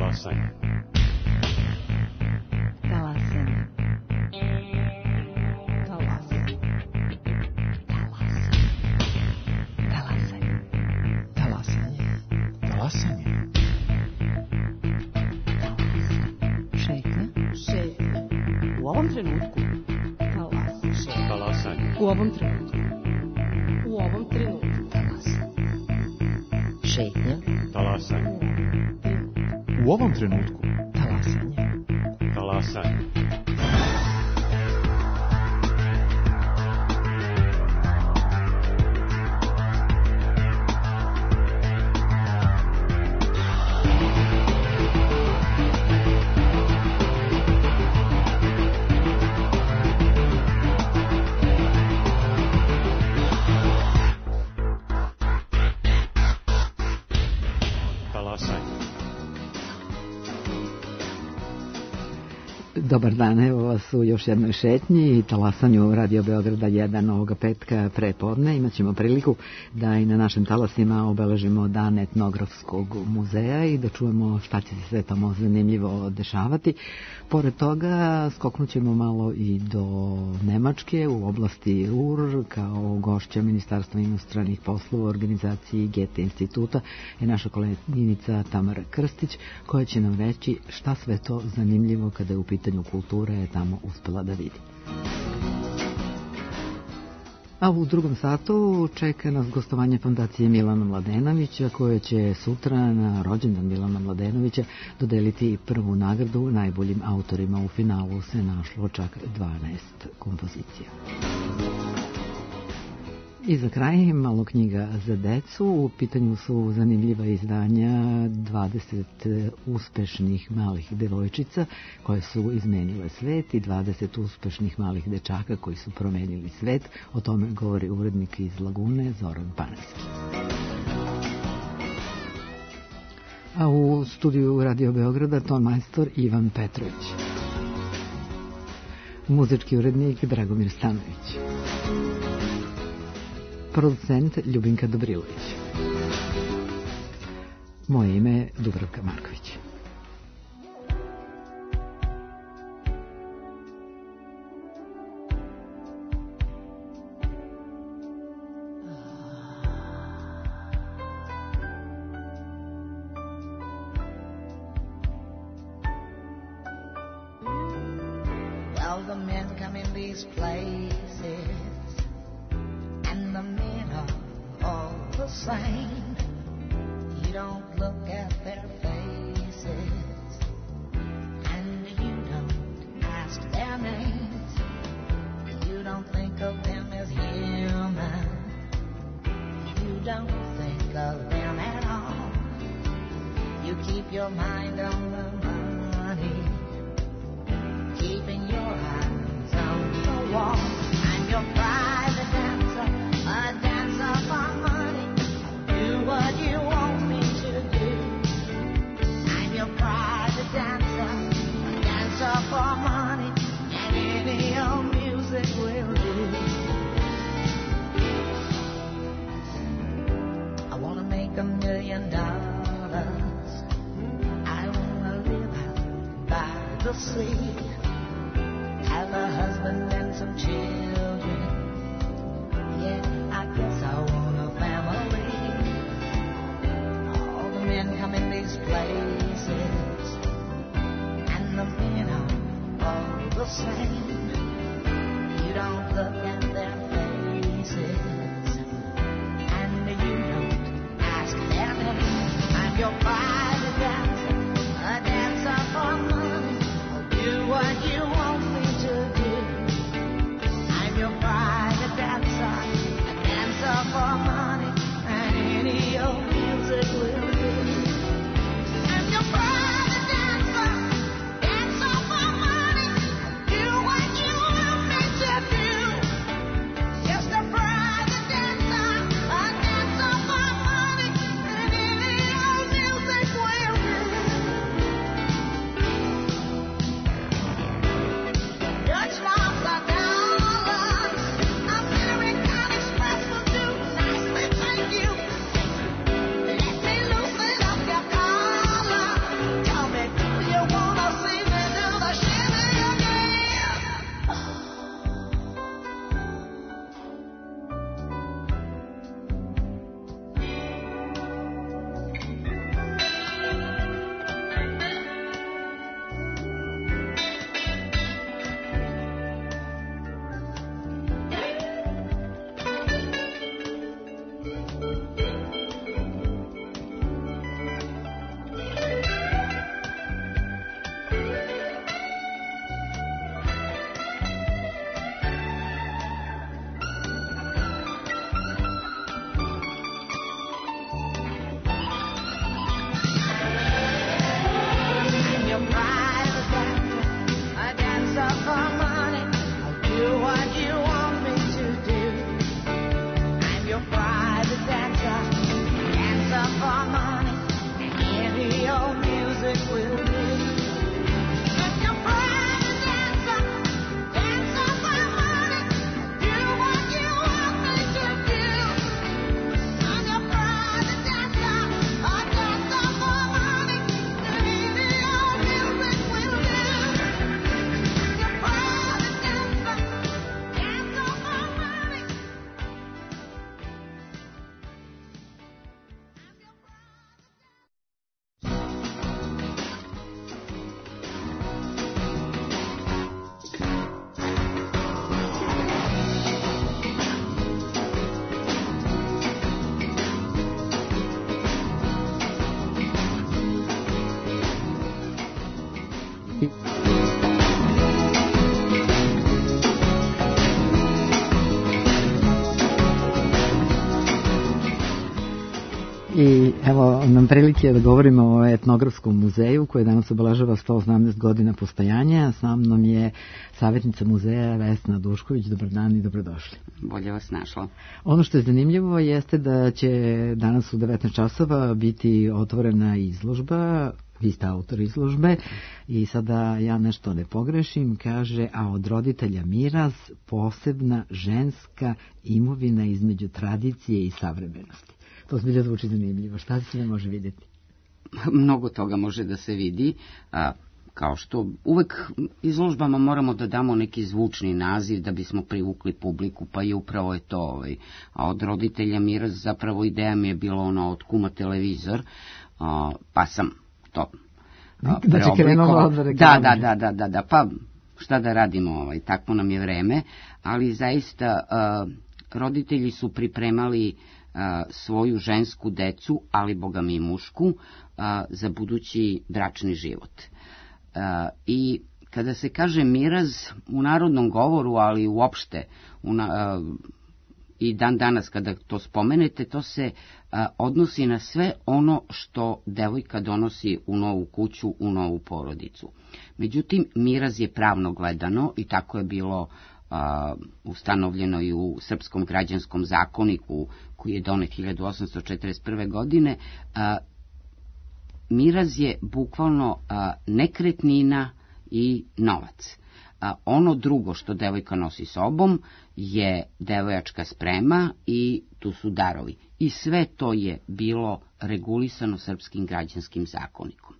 Talasanje. Talasanje. Talasanje. Talasanje. Talasanje. Talasanje. Šetnja. Šetnja. U ovom trenutku. Talasanje. Talasanje. U ovom trenutku. U ovom trenutku. Talasanje. Šetnja. Talasanje. U ovom trenutku. Talasanje. Talasanje. Dobar dan, evo vas u još jednoj šetnji i talasanju Radio Beograda 1 ovoga petka prepodne. Imaćemo priliku da i na našim talasima obeležimo dan etnografskog muzeja i da čujemo šta će se sve tamo zanimljivo dešavati. Pored toga skoknućemo malo i do Nemačke u oblasti Ruhr kao gošća Ministarstva inostranih poslova u organizaciji Goethe instituta je naša koleginica Tamara Krstić koja će nam reći šta sve to zanimljivo kada je u pitanju kulture je tamo uspela da vidi. A u drugom satu čeka nas gostovanje Fondacije Milana Mladenovića koje će sutra na rođendan Milana Mladenovića dodeliti prvu nagradu najboljim autorima. U finalu se našlo čak 12 kompozicija. I za kraj malo knjiga za decu. U pitanju su zanimljiva izdanja 20 uspešnih malih devojčica koje su izmenile svet i 20 uspešnih malih dečaka koji su promenili svet. O tome govori urednik iz Lagune Zoran Panevski. A u studiju Radio Beograda ton majstor Ivan Petrović. Muzički urednik Dragomir Stanović. Producent Ljubinka Dobrilović. Moje ime je Dubravka Marković. Well, the men come in these places and the men are all the same. You don't look at their faces and you don't ask their names. You don't think of them as human. You don't think of them at all. You keep your mind on the money, keeping your eyes on the wall. I'm your private dancer, a dancer for money. Do what you want me to do. I'm your private dancer, a dancer for money, and any old music will do. I wanna make $1 million. I wanna live out by the sea, have a husband and some children. Yeah, I guess I want a family. All the men come in these places and the men are all the same. You don't look at their faces and you don't ask their name. I'm your private dancer, a dancer for money. I'll do what I evo nam prilike da govorimo o etnografskom muzeju koji danas obeležava 118 godina postojanja. Sa mnom je savjetnica muzeja Vesna Dušković. Dobar dan i dobrodošli. Bolje vas našla. Ono što je zanimljivo jeste da će danas u 19 časova biti otvorena izložba. Vi ste autor izložbe i sada ja nešto ne pogrešim, kaže, a od roditelja miraz, posebna ženska imovina između tradicije i savremenosti. To zbilja zvuči zanimljivo. Šta se ne može vidjeti? Mnogo toga može da se vidi. Kao što uvek izložbama moramo da damo neki zvučni naziv da bismo privukli publiku, pa je upravo je to. A od roditelja miraz, zapravo ideja mi je bila ona od kuma televizor, pa sam to preoblikovao. Da, pa šta da radimo, takvo nam je vreme, ali zaista roditelji su pripremali svoju žensku decu, ali boga mi i mušku, za budući bračni život. I kada se kaže miraz u narodnom govoru, ali uopšte i dan danas kada to spomenete, to se odnosi na sve ono što devojka donosi u novu kuću, u novu porodicu. Međutim, miraz je pravno gledano, i tako je bilo ustanovljeno i u Srpskom građanskom zakoniku koji je donet 1841. godine, miraz je bukvalno nekretnina i novac. Ono drugo što devojka nosi sobom je devojačka sprema i tu su darovi. I sve to je bilo regulisano Srpskim građanskim zakonikom.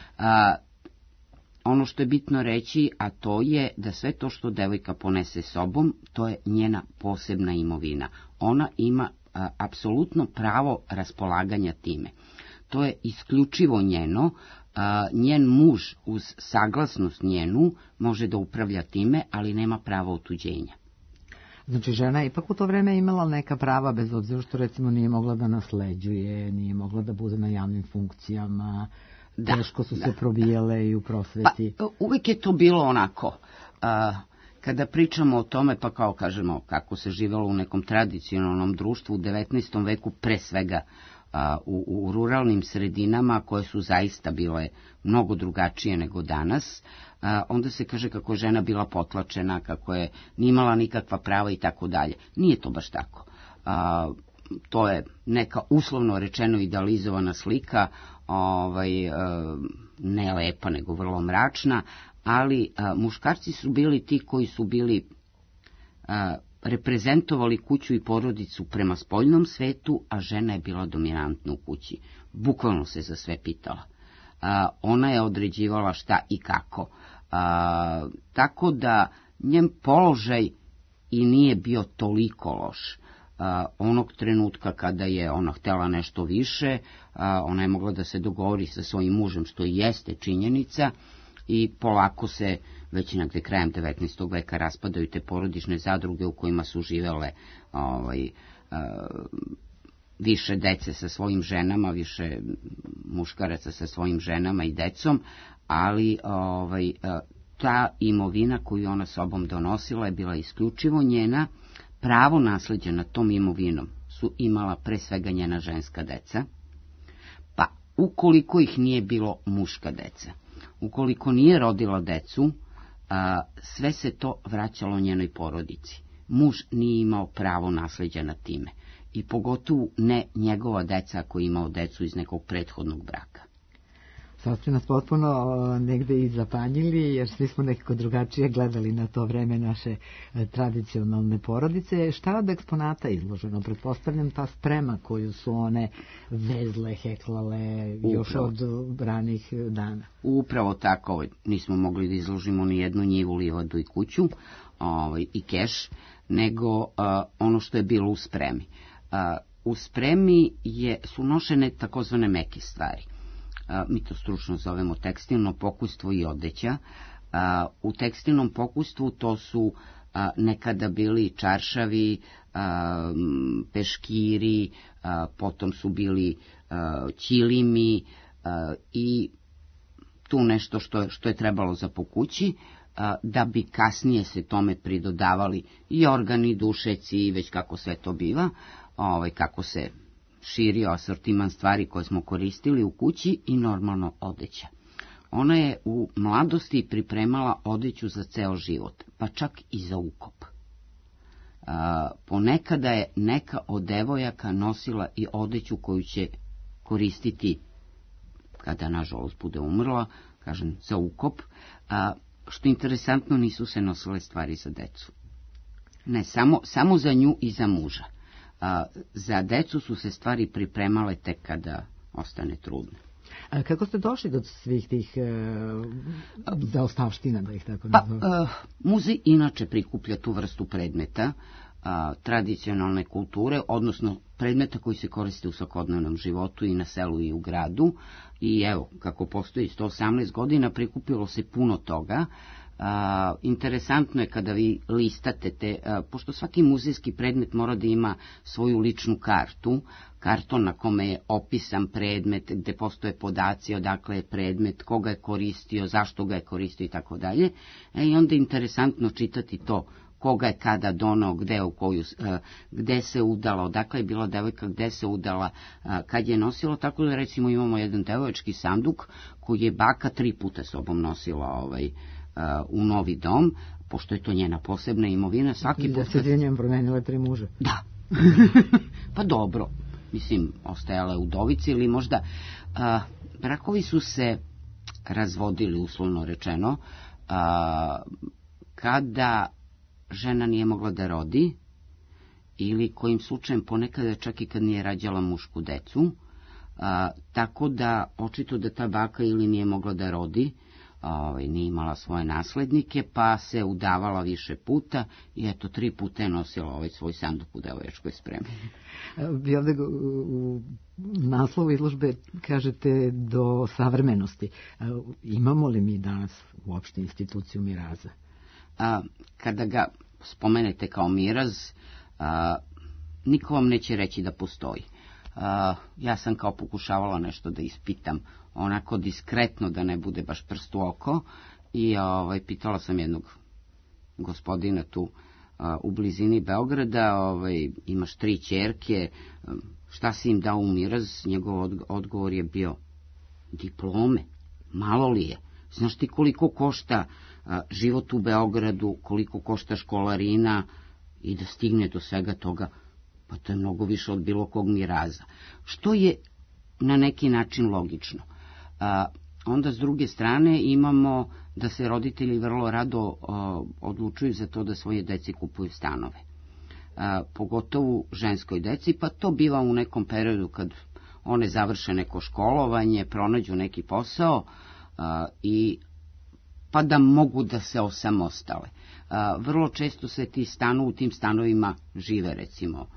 Ono što je bitno reći, a to je da sve to što devojka ponese sobom, to je njena posebna imovina. Ona ima apsolutno pravo raspolaganja time. To je isključivo njeno. Njen muž uz saglasnost njenu može da upravlja time, ali nema pravo otuđenja. Znači žena je ipak u to vreme imala neka prava, bez obzira što recimo nije mogla da nasleđuje, nije mogla da bude na javnim funkcijama, teško su se probijale i u prosveti. Pa, uvijek je to bilo onako. Kada pričamo o tome, pa kao kažemo kako se živelo u nekom tradicionalnom društvu u 19. veku, pre svega u ruralnim sredinama koje su zaista bile mnogo drugačije nego danas, onda se kaže kako je žena bila potlačena, kako je nije imala nikakva prava i tako dalje. Nije to baš tako. To je neka uslovno rečeno idealizovana slika, ne lepa nego vrlo mračna, ali muškarci su bili ti koji su bili reprezentovali kuću i porodicu prema spoljnom svetu, a žena je bila dominantna u kući. Bukvalno se za sve pitala. Ona je određivala šta i kako. Tako da njen položaj i nije bio toliko loš. Onog trenutka kada je ona htjela nešto više, ona je mogla da se dogovori sa svojim mužem, što i jeste činjenica, i polako se već negde krajem 19. veka raspadaju te porodične zadruge u kojima su živele više dece sa svojim ženama, više muškaraca sa svojim ženama i decom, ali ta imovina koju ona sobom donosila je bila isključivo njena. Pravo nasleđa nad tom imovinom su imala pre svega njena ženska deca, pa ukoliko ih nije bilo muška deca, ukoliko nije rodila decu, sve se to vraćalo njenoj porodici. Muž nije imao pravo nasleđa nad time, i pogotovo ne njegova deca ako je imao decu iz nekog prethodnog braka. Sad ste nas potpuno negde i zapanjili, jer svi smo nekako drugačije gledali na to vreme naše tradicionalne porodice. Šta od eksponata izloženo? Pretpostavljam ta sprema koju su one vezle, heklale još od ranih dana. Upravo tako. Nismo mogli da izložimo ni jednu njivu, livadu i kuću i keš, nego ono što je bilo u spremi. U spremi su nošene takozvane meke stvari. Mi to stručno zovemo tekstilno pokućstvo i odeća. U tekstilnom pokućstvu to su nekada bili čaršavi, peškiri, potom su bili ćilimi i tu nešto što je trebalo za po kući, da bi kasnije se tome pridodavali i organi, dušeci i već kako sve to biva, kako se širio asortiman stvari koje smo koristili u kući i normalno odeća. Ona je u mladosti pripremala odeću za ceo život, pa čak i za ukop. Ponekada je neka od devojaka nosila i odeću koju će koristiti kada nažalost bude umrla, kažem, za ukop, što interesantno, nisu se nosile stvari za decu. Ne, samo za nju i za muža. Za decu su se stvari pripremale tek kada ostane trudna. A kako ste došli do svih tih zaostavština, da ih tako nazovem? Muzej inače prikuplja tu vrstu predmeta, tradicionalne kulture, odnosno predmeta koji se koriste u svakodnevnom životu i na selu i u gradu. I evo, kako postoji 118 godina, prikupilo se puno toga. Interesantno je kada vi listate pošto svaki muzejski predmet mora da ima svoju ličnu kartu, karton na kome je opisan predmet, gde postoje podaci odakle je predmet, koga je koristio, zašto ga je koristio i tako dalje. I onda je interesantno čitati to, koga je kada donao, gde se udala, odakle je bila devojka, gde se udala, kad je nosila, tako da recimo imamo jedan devojački sanduk koji je baka 3 puta sobom nosila u novi dom, pošto je to njena posebna imovina. Svaki da se dve njem promenile 3 muža. Da. Pa dobro, mislim, ostajala je udovici ili možda brakovi su se razvodili, uslovno rečeno, kada žena nije mogla da rodi, ili kojim slučajem ponekada čak i kad nije rađala mušku decu, tako da očito da ta baka ili nije mogla da rodi, nije imala svoje naslednike, pa se udavala više puta i eto 3 puta je nosila svoj sanduk u devojačkoj spremi. Vi ovde u naslovu izložbe kažete do savremenosti. Imamo li mi danas uopšte instituciju Miraza? Kada ga spomenete kao Miraz, niko vam neće reći da postoji. Ja sam kao pokušavala nešto da ispitam, onako diskretno, da ne bude baš prst u oko, i pitala sam jednog gospodina tu u blizini Beograda, imaš 3 ćerke, šta si im dao u Miraz? Njegov odgovor je bio, diplome, malo li je? Znaš ti koliko košta život u Beogradu, koliko košta školarina i da stigne do svega toga? Pa to je mnogo više od bilo kog Miraza. Što je na neki način logično. Onda s druge strane imamo da se roditelji vrlo rado odlučuju za to da svoje deci kupuju stanove. Pogotovo ženskoj deci, pa to biva u nekom periodu kad one završe neko školovanje, pronađu neki posao i pa da mogu da se osamostale. Vrlo često se u tim stanovima žive, recimo,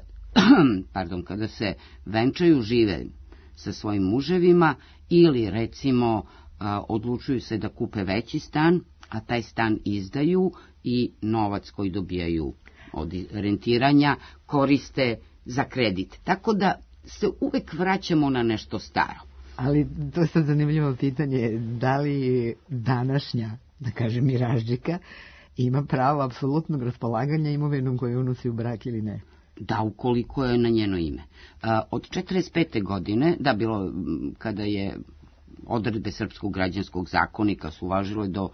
kada se venčaju, žive sa svojim muževima, ili recimo odlučuju se da kupe veći stan, a taj stan izdaju i novac koji dobijaju od rentiranja koriste za kredit. Tako da se uvek vraćamo na nešto staro. Ali to je sad zanimljivo pitanje, da li današnja, da kažem, miražđika ima pravo apsolutnog raspolaganja imovinom koju unosi u brak ili ne? Da, ukoliko je na njeno ime. Od 45. godine, kada je odredbe Srpskog građanskog zakonika su važile do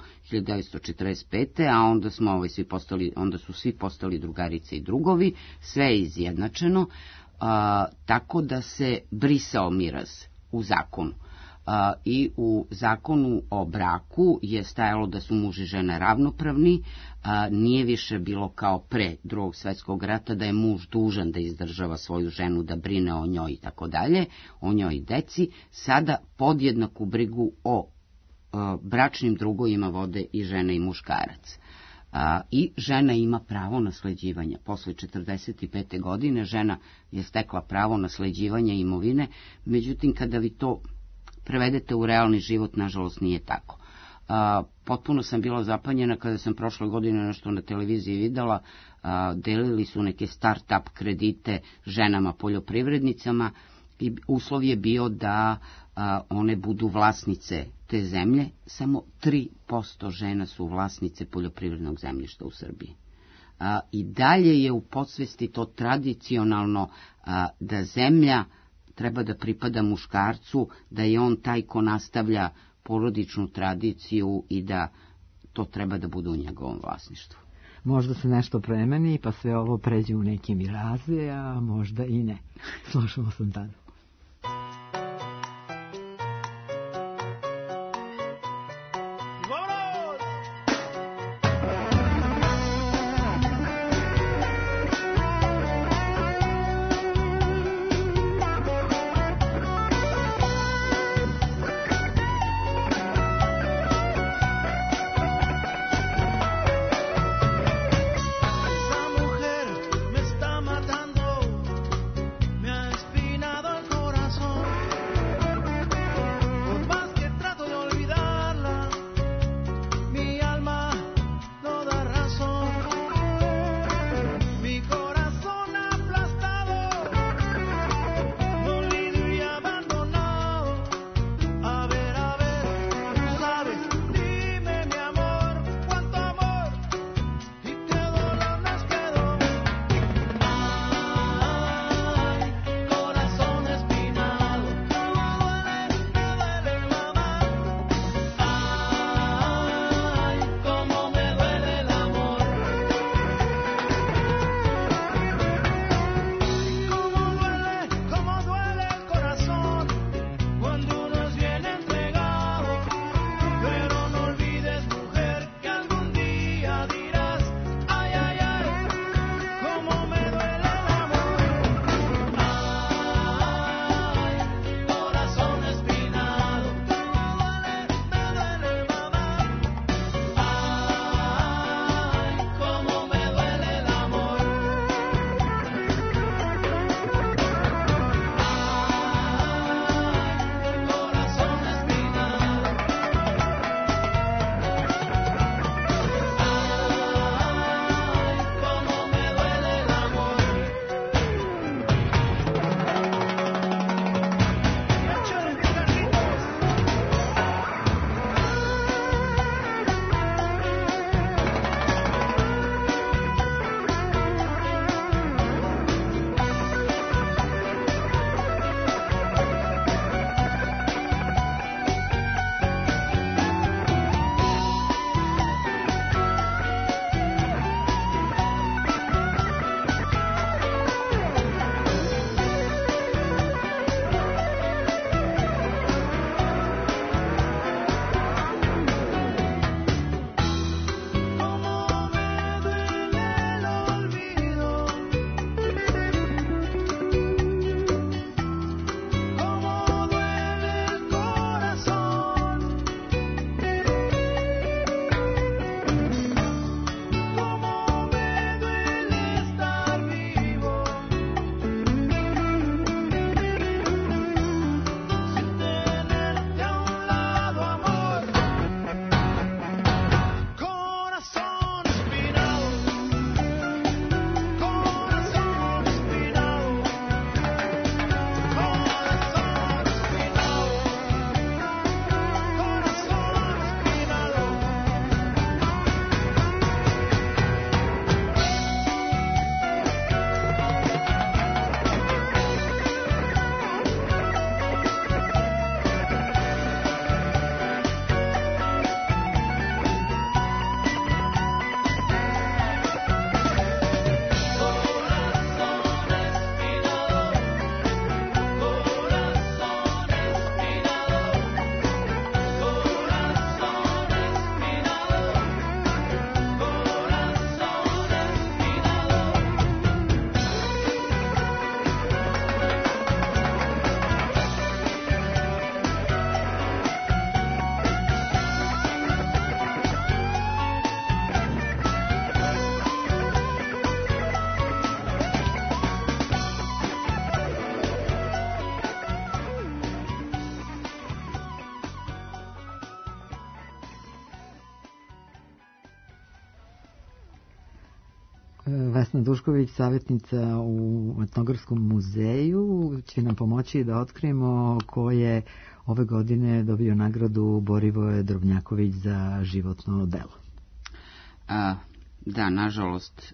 1945. a onda su svi postali drugarice i drugovi, sve je izjednačeno, tako da se brisao miraz u zakonu. I u zakonu o braku je stajalo da su muž i žena ravnopravni, nije više bilo kao pre Drugog svjetskog rata da je muž dužan da izdržava svoju ženu, da brine o njoj i tako dalje, o njoj i deci. Sada podjednaku brigu o bračnim drugovima vode i žena i muškarac. I žena ima pravo nasleđivanja. Posle 45. godine žena je stekla pravo nasleđivanja imovine, međutim kada vi to prevedete u realni život, nažalost nije tako. Potpuno sam bila zapanjena kada sam prošle godine nešto na televiziji videla, delili su neke start-up kredite ženama poljoprivrednicama i uslov je bio da one budu vlasnice te zemlje. Samo 3% žena su vlasnice poljoprivrednog zemljišta u Srbiji. i dalje je u podsvesti to tradicionalno da zemlja treba da pripada muškarcu, da je on taj ko nastavlja porodičnu tradiciju i da to treba da bude u njegovom vlasništvu. Možda se nešto promeni, pa sve ovo pređe u neki miraze, a možda i ne. Slušamo Santanu. Vesna Dušković, savjetnica u Etnografskom muzeju, će nam pomoći da otkrijemo ko je ove godine dobio nagradu Borivoje Drobnjaković za životno delo. Da, nažalost,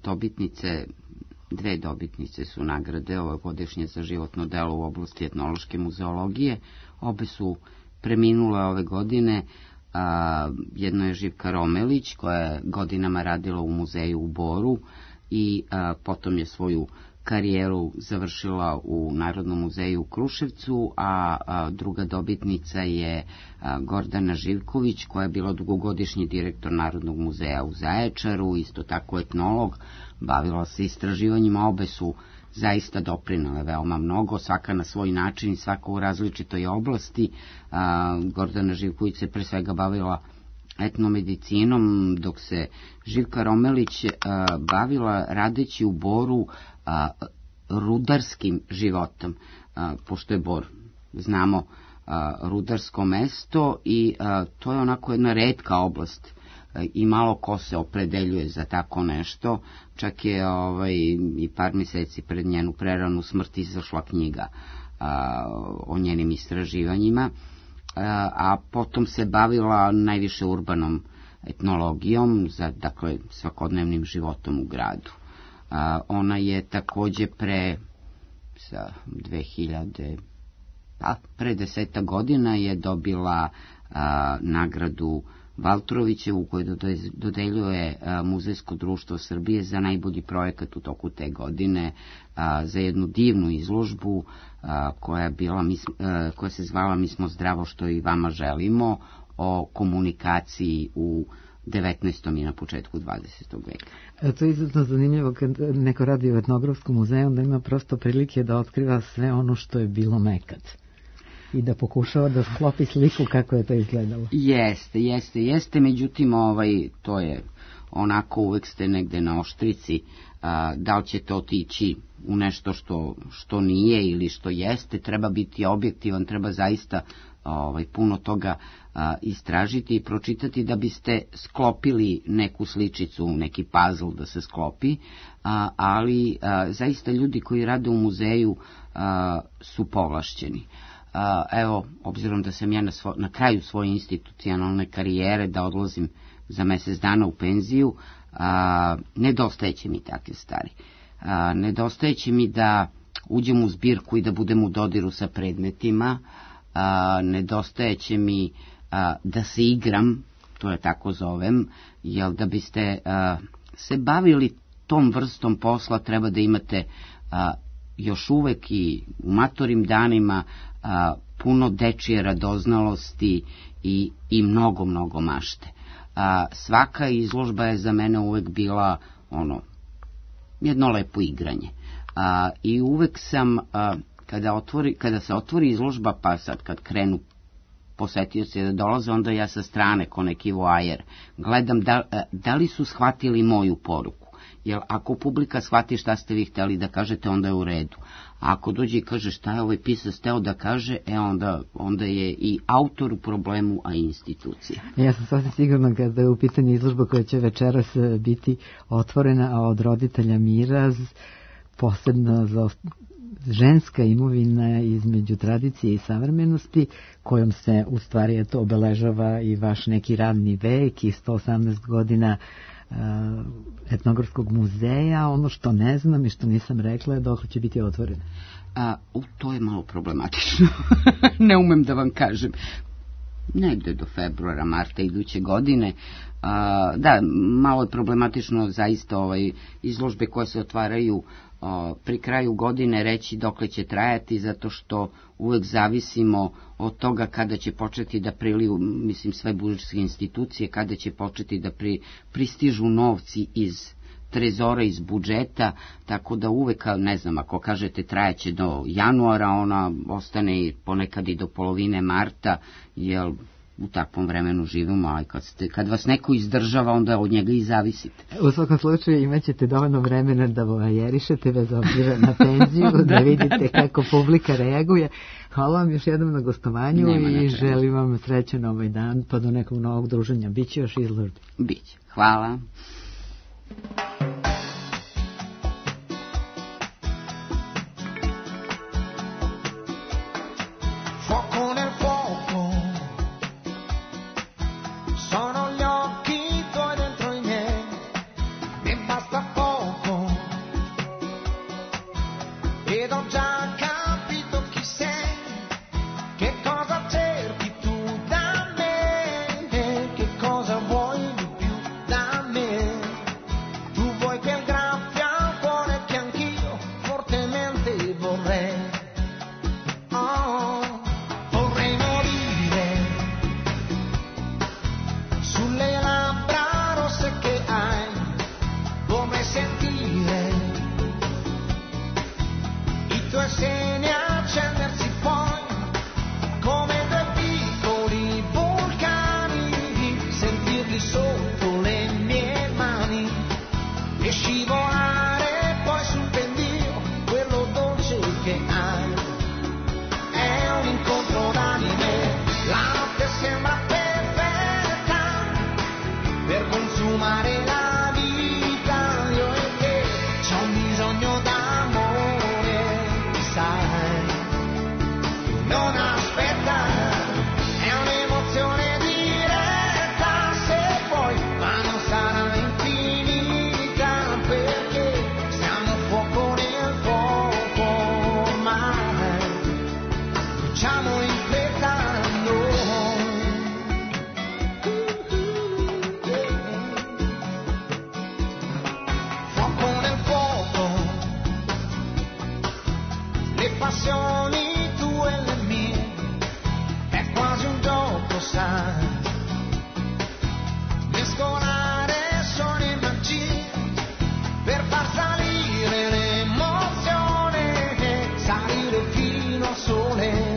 dve dobitnice su nagrade ovogodišnje za životno delo u oblasti etnološke muzeologije. Obe su preminule ove godine. Jedno je Živka Romelić, koja je godinama radila u muzeju u Boru i potom je svoju karijeru završila u Narodnom muzeju u Kruševcu, a druga dobitnica je Gordana Živković, koja je bila dugogodišnji direktor Narodnog muzeja u Zaječaru, isto tako etnolog, bavila se istraživanjima. Obe su zaista doprinale veoma mnogo, svaka na svoj način i svaka u različitoj oblasti. Gordana Živković se pre svega bavila etnomedicinom, dok se Živka Romelić bavila radeći u Boru rudarskim životom, pošto je Bor, znamo, rudarsko mesto i to je onako jedna retka oblast i malo ko se opredeljuje za tako nešto. Čak je i par meseci pred njenu preranu smrt izašla knjiga o njenim istraživanjima, a potom se bavila najviše urbanom etnologijom, dakle svakodnevnim životom u gradu. Ona je takođe pre 10 godina je dobila nagradu Valtrovićevu, koju dodeljuje Muzejsko društvo Srbije za najbolji projekat u toku te godine, za jednu divnu izložbu koja se zvala Mi smo zdravo što i vama želimo, o komunikaciji u 19. i na početku 20. veka. To je izuzetno zanimljivo kad neko radi u etnografskom muzeju, onda ima prosto prilike da otkriva sve ono što je bilo nekad i da pokušava da sklopi sliku kako je to izgledalo. Jeste, međutim to je onako, uvek ste negde na oštrici, da li će to otići u nešto što nije ili što jeste. Treba biti objektivan, treba zaista puno toga istražiti i pročitati da biste sklopili neku sličicu, neki puzzle da se sklopi, ali zaista ljudi koji rade u muzeju su povlašćeni. Evo, obzirom da sam ja na kraju svoje institucionalne karijere, da odlazim za mesec dana u penziju, nedostajeće mi takve stvari. Nedostajeće mi da uđem u zbirku i da budem u dodiru sa predmetima, nedostajeće mi da se igram, to je tako zovem, jer da biste se bavili tom vrstom posla treba da imate još uvek i u matorim danima puno dečije radoznalosti i mnogo mašte. Svaka izložba je za mene uvek bila jedno lepo igranje. I uvek sam, kada se otvori izložba, pa sad kad krenu posetioci da dolaze, onda ja sa strane, ko neki voajer, gledam da li su shvatili moju poruku. Jer ako publika shvati šta ste vi hteli da kažete, onda je u redu. A ako dođe i kaže šta je ovaj pisac hteo da kaže, onda je i autor u problemu, a i institucija. Ja sam sasvim sigurna kada je u pitanju izložba koja će večeras biti otvorena, a od roditelja Miraz, posebno za ženska imovina između tradicije i savremenosti, kojom se u stvari obeležava i vaš neki radni vek i 118 godina etnografskog muzeja. Ono što ne znam i što nisam rekla je dok će biti otvoreno. To je malo problematično. Ne umem da vam kažem. Negde do februara, marta iduće godine. Da, malo je problematično zaista izložbe koje se otvaraju pri kraju godine reći dokle će trajati, zato što uvek zavisimo od toga kada će početi da priliju, mislim, sve budžetske institucije, kada će početi da pristižu novci iz trezora, iz budžeta, tako da uvek, ne znam, ako kažete trajaće do januara, ona ostane ponekad i do polovine marta, jer u takvom vremenu živimo, a kad vas neko izdržava, onda od njega i zavisite. U svakom slučaju imaćete dovoljno vremena da vojerišete bez obzira na penziju, da vidite kako publika reaguje. Hvala vam još jednom na gostovanju i želim vam srećan ovaj dan, pa do nekog novog druženja. Biće još izložbi. Biće. Hvala. già capito chi sei, che cosa cerchi tu da me, che cosa vuoi di più da me. Tu vuoi quel graffio al cuore che anch'io fortemente vorrei. Oh, vorrei morire sulle labbra rosse che hai, vorrei sentire i tuoi seni accendersi poi come due piccoli vulcani, sentirli sotto le mie mani e scivolare poi sul pendio quello dolce che hai. È un incontro d'anime, la notte sembra perfetta per consumare la vita, io e te, c'ho un bisogno d'amore, sai, non aspetta, è un'emozione diretta se vuoi, ma non sarà infinita perché siamo fuoco nel fuoco ormai, bruciamo in fretta noi. Fuoco nel fuoco, le passioni tue e le mie, è quasi un gioco, sai, mescolare suoni e magie per far salire l'emozione, salire fino al sole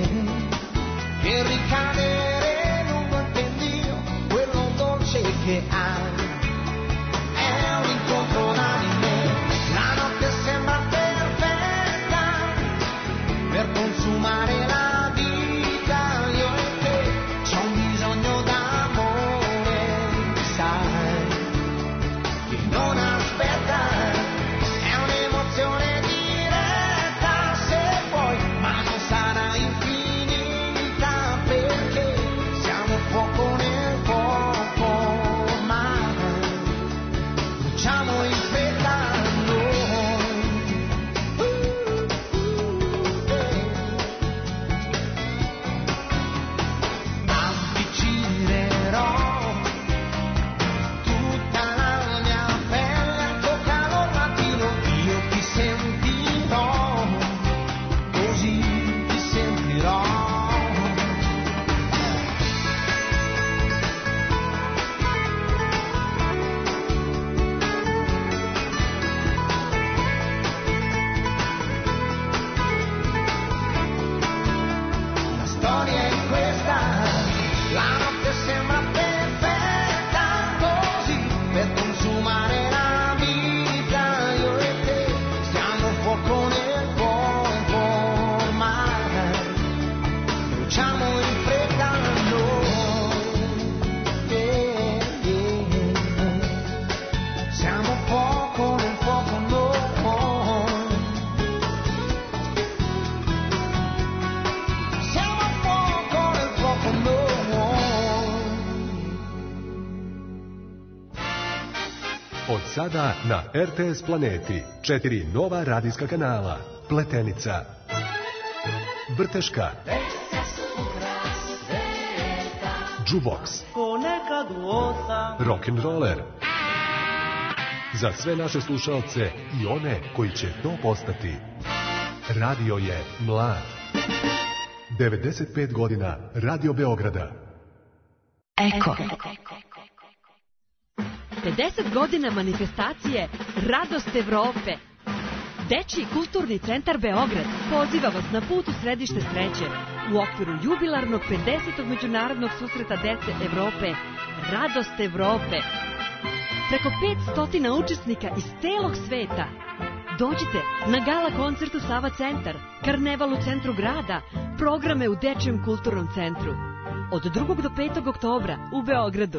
e ricadere lungo il pendio, quello dolce che hai. È un incontro d'anime, la notte sembra perfetta per consumare la vita, io e te, c'ho un bisogno d'amore, sai, che non aspetta, è un'emozione diretta se vuoi, ma non sarà infinita perché siamo fuoco nel fuoco ormai, bruciamo in fretta noi. Avvicinerò tutta la mia pelle al tuo calor latino, io ti sentirò, così ti sentirò. La storia è questa, la notte sembra perfetta così per consumare la vita, io e te, siamo fuoco nel fuoco ormai, bruciamo in fretta noi, siamo fuoco nel fuoco noi. Siamo fuoco nel fuoco noi. Od sada na RTS Planeti 4 nova radijska kanala: Pletenica, Vrteška, Jukebox, Rock'n'Roller. Za sve naše slušalce i one koji će to postati. Radio je mlad. 95 godina Radio Beograda. Eko. 50 godina manifestacije Radost Evrope. Dečiji kulturni centar Beograd poziva vas na put u središte sreće u okviru jubilarnog 50. međunarodnog susreta dece Evrope Radost Evrope. Preko 500 učesnika iz celog sveta. Dođite na gala koncertu Sava centar, karneval u centru grada, programe u Dečijem kulturnom centru. Od 2. do 5. oktobra u Beogradu.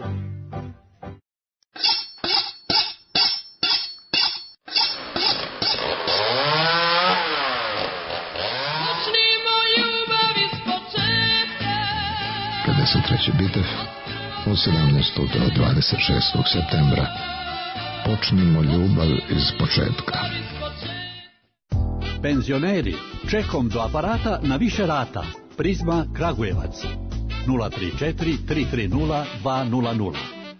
Treći bitev u 17. do 26. septembra. Počnimo ljubav iz početka. Penzioneri, čekom do aparata na više rata. Prizma Kragujevac 034 330 200.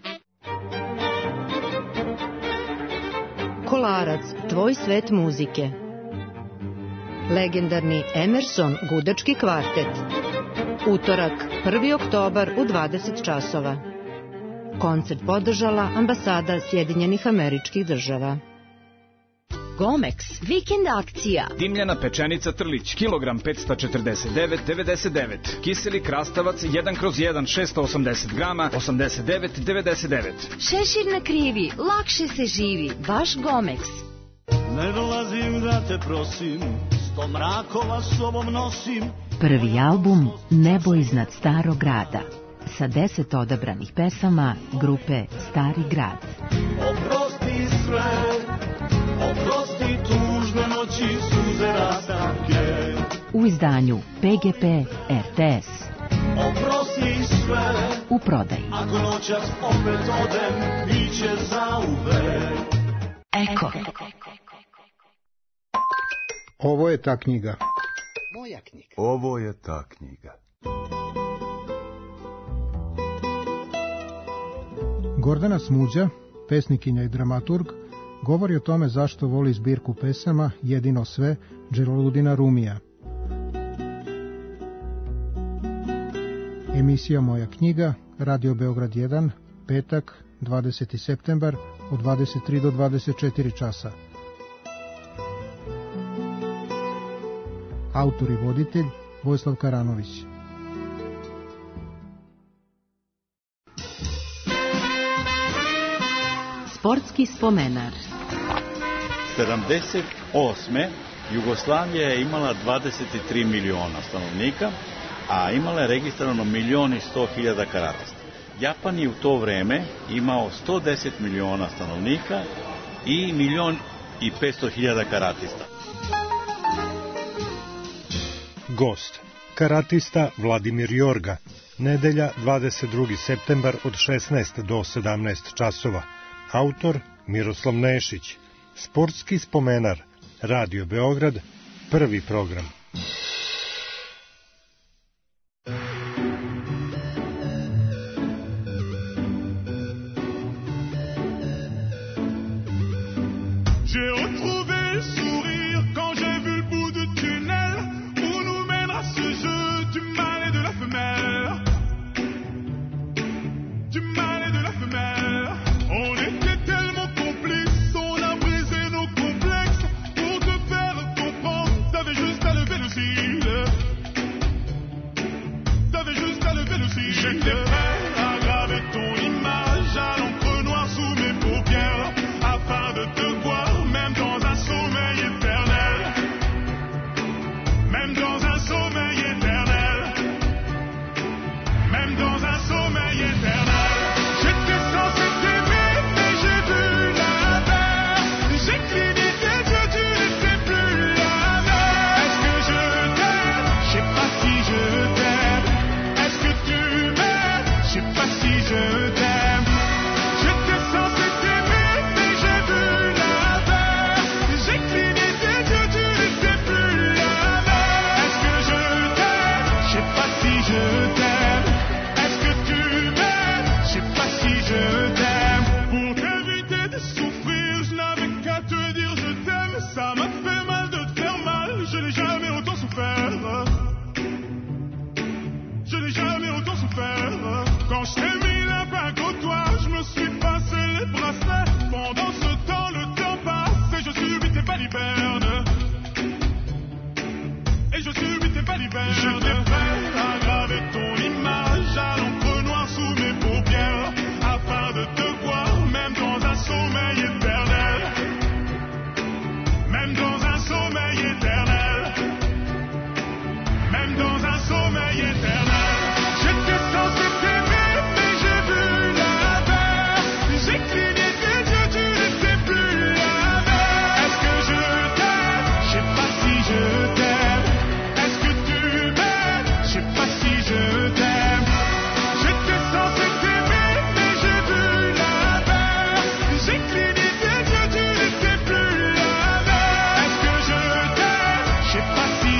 Kolarac, tvoj svet muzike. Legendarni Emerson gudački kvartet. Utorak, 1. oktobar u 20 časova. Koncert podržala Ambasada Sjedinjenih Američkih Država. Gomex, vikend akcija. Dimljena pečenica Trlić, kilogram 549,99. Kiseli krastavac 1/1, 680 grama, 89,99. Šešir na krivi, lakše se živi, baš Gomex. Ne dolazim da te prosim, 100 mrakova sobom nosim. Prvi album Nebo iznad starog grada sa 10 odabranih pesama grupe Stari grad. Oprosti sve, oprosti tužne noći, suze rastanke. U izdanju PGP RTS. Oprosti sve, u prodaji. Ako noćas opet odem, biće zauvek. Eko. Ovo je ta knjiga. Moja knjiga. Ovo je ta knjiga. Gordana Smuđa, pesnikinja i dramaturg, govori o tome zašto voli zbirku pesama Jedino sve Dželaludina Rumija. Emisija Moja knjiga, Radio Beograd 1, petak, 20. septembar, od 23 do 24 časa. Autor i voditelj Vojislav Karanović. Sportski spomenar. 78. Jugoslavija je imala 23 miliona stanovnika, a imala je registrovano 1.100.000 karatista. Japan je u to vreme imao 110 miliona stanovnika i 1.500.000 karatista. Gost, karatista Vladimir Jorga, nedelja 22. septembar od 16 do 17 časova. Autor Miroslav Nešić. Sportski spomenar, Radio Beograd, prvi program. J'étais censé t'aimer, mais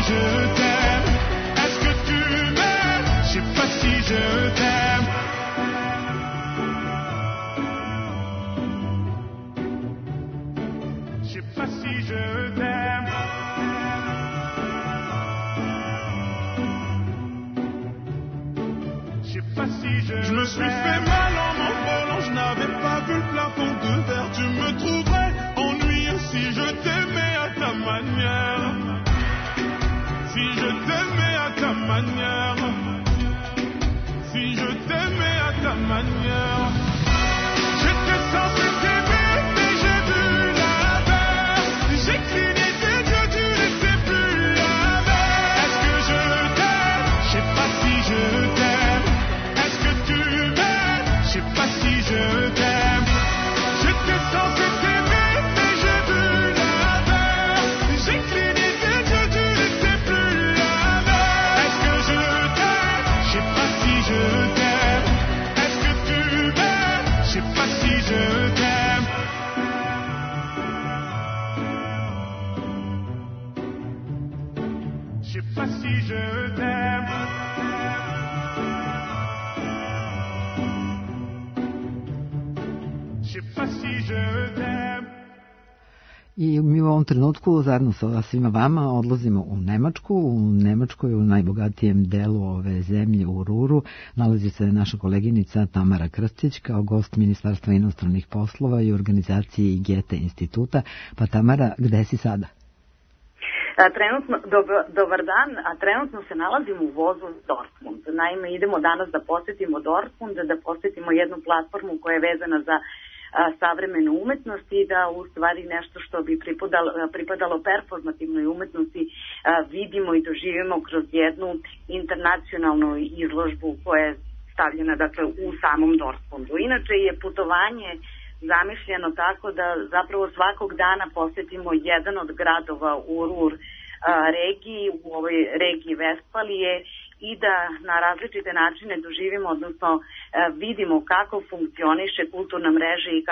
je t'aime. Est-ce que tu m'aimes? Je sais pas si je t'aime. Je sais pas si je t'aime. Je sais pas si je me suis fait mal en m'envolant, je n'avais pas vu le plafond de verre. Tu me trouverais ennuyeux si je t'aimais à ta manière. Si je t'aimais à ta manière. Si je t'aimais à ta manière. J'étais censé t'aimer, mais j'ai vu l'inverse. J'ai cligné des yeux, tu n'étais plus la même. Est-ce que je t'aime? Je sais pas si je t'aime. Est-ce que tu m'aimes? Je sais pas si je t'aime. J'étais censé t'aimer, mais j'ai vu l'inverse. J'ai cligné des yeux, tu n'étais plus la même. Est-ce que je t'aime? Je sais pas si je t'aime. Est-ce que tu m'aimes? Je sais pas si je t'aime. Je sais pas si je t'aime. Je sais pas si je t'aime. I mi u ovom trenutku zajedno sa svima vama odlazimo u Nemačku. U Nemačkoj, u najbogatijem delu ove zemlje, u Ruru, nalazi se naša koleginica Tamara Krstić kao gost Ministarstva inostranih poslova i organizaciji Goethe instituta. Pa Tamara, gde si sada? Trenutno, dobar dan, a trenutno se nalazimo u vozu Dortmund. Naime, idemo danas da posetimo Dortmund, da posetimo jednu platformu koja je vezana za savremenu umetnost i da u stvari nešto što bi pripadalo performativnoj umetnosti vidimo i doživimo kroz jednu internacionalnu izložbu koja je stavljena dakle u samom Dortmundu. Inače je putovanje zamišljeno tako da zapravo svakog dana posetimo jedan od gradova u Rur regiji, u ovoj regiji Vestfalije, i da na različite načine doživimo, odnosno vidimo kako funkcioniše kulturna mreža i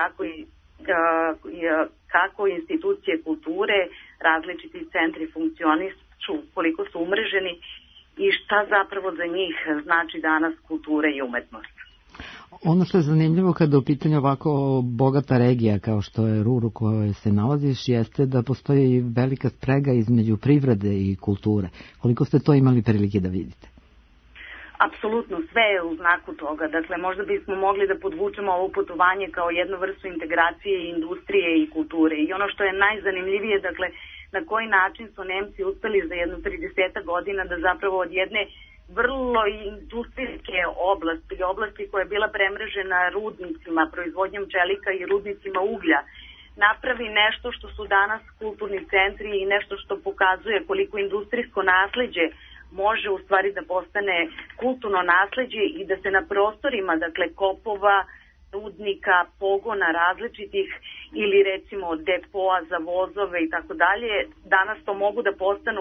kako institucije kulture, različiti centri funkcionišu, koliko su umreženi i šta zapravo za njih znači danas kultura i umetnost. Ono što je zanimljivo kada je u pitanju ovako bogata regija kao što je Rur u kojoj se nalaziš jeste da postoji velika sprega između privrede i kulture. Koliko ste to imali prilike da vidite? Apsolutno, sve je u znaku toga. Dakle, možda bismo mogli da podvučemo ovo putovanje kao jednu vrstu integracije industrije i kulture. I ono što je najzanimljivije, dakle, na koji način su Nemci uspeli za jednu 30 godina da zapravo od jedne vrlo industrijske oblasti koja je bila premrežena rudnicima, proizvodnjom čelika i rudnicima uglja, napravi nešto što su danas kulturni centri i nešto što pokazuje koliko industrijsko nasleđe može u stvari da postane kulturno nasleđe i da se na prostorima, dakle, kopova, rudnika, pogona različitih ili recimo depoa za vozove i tako dalje, danas to mogu da postanu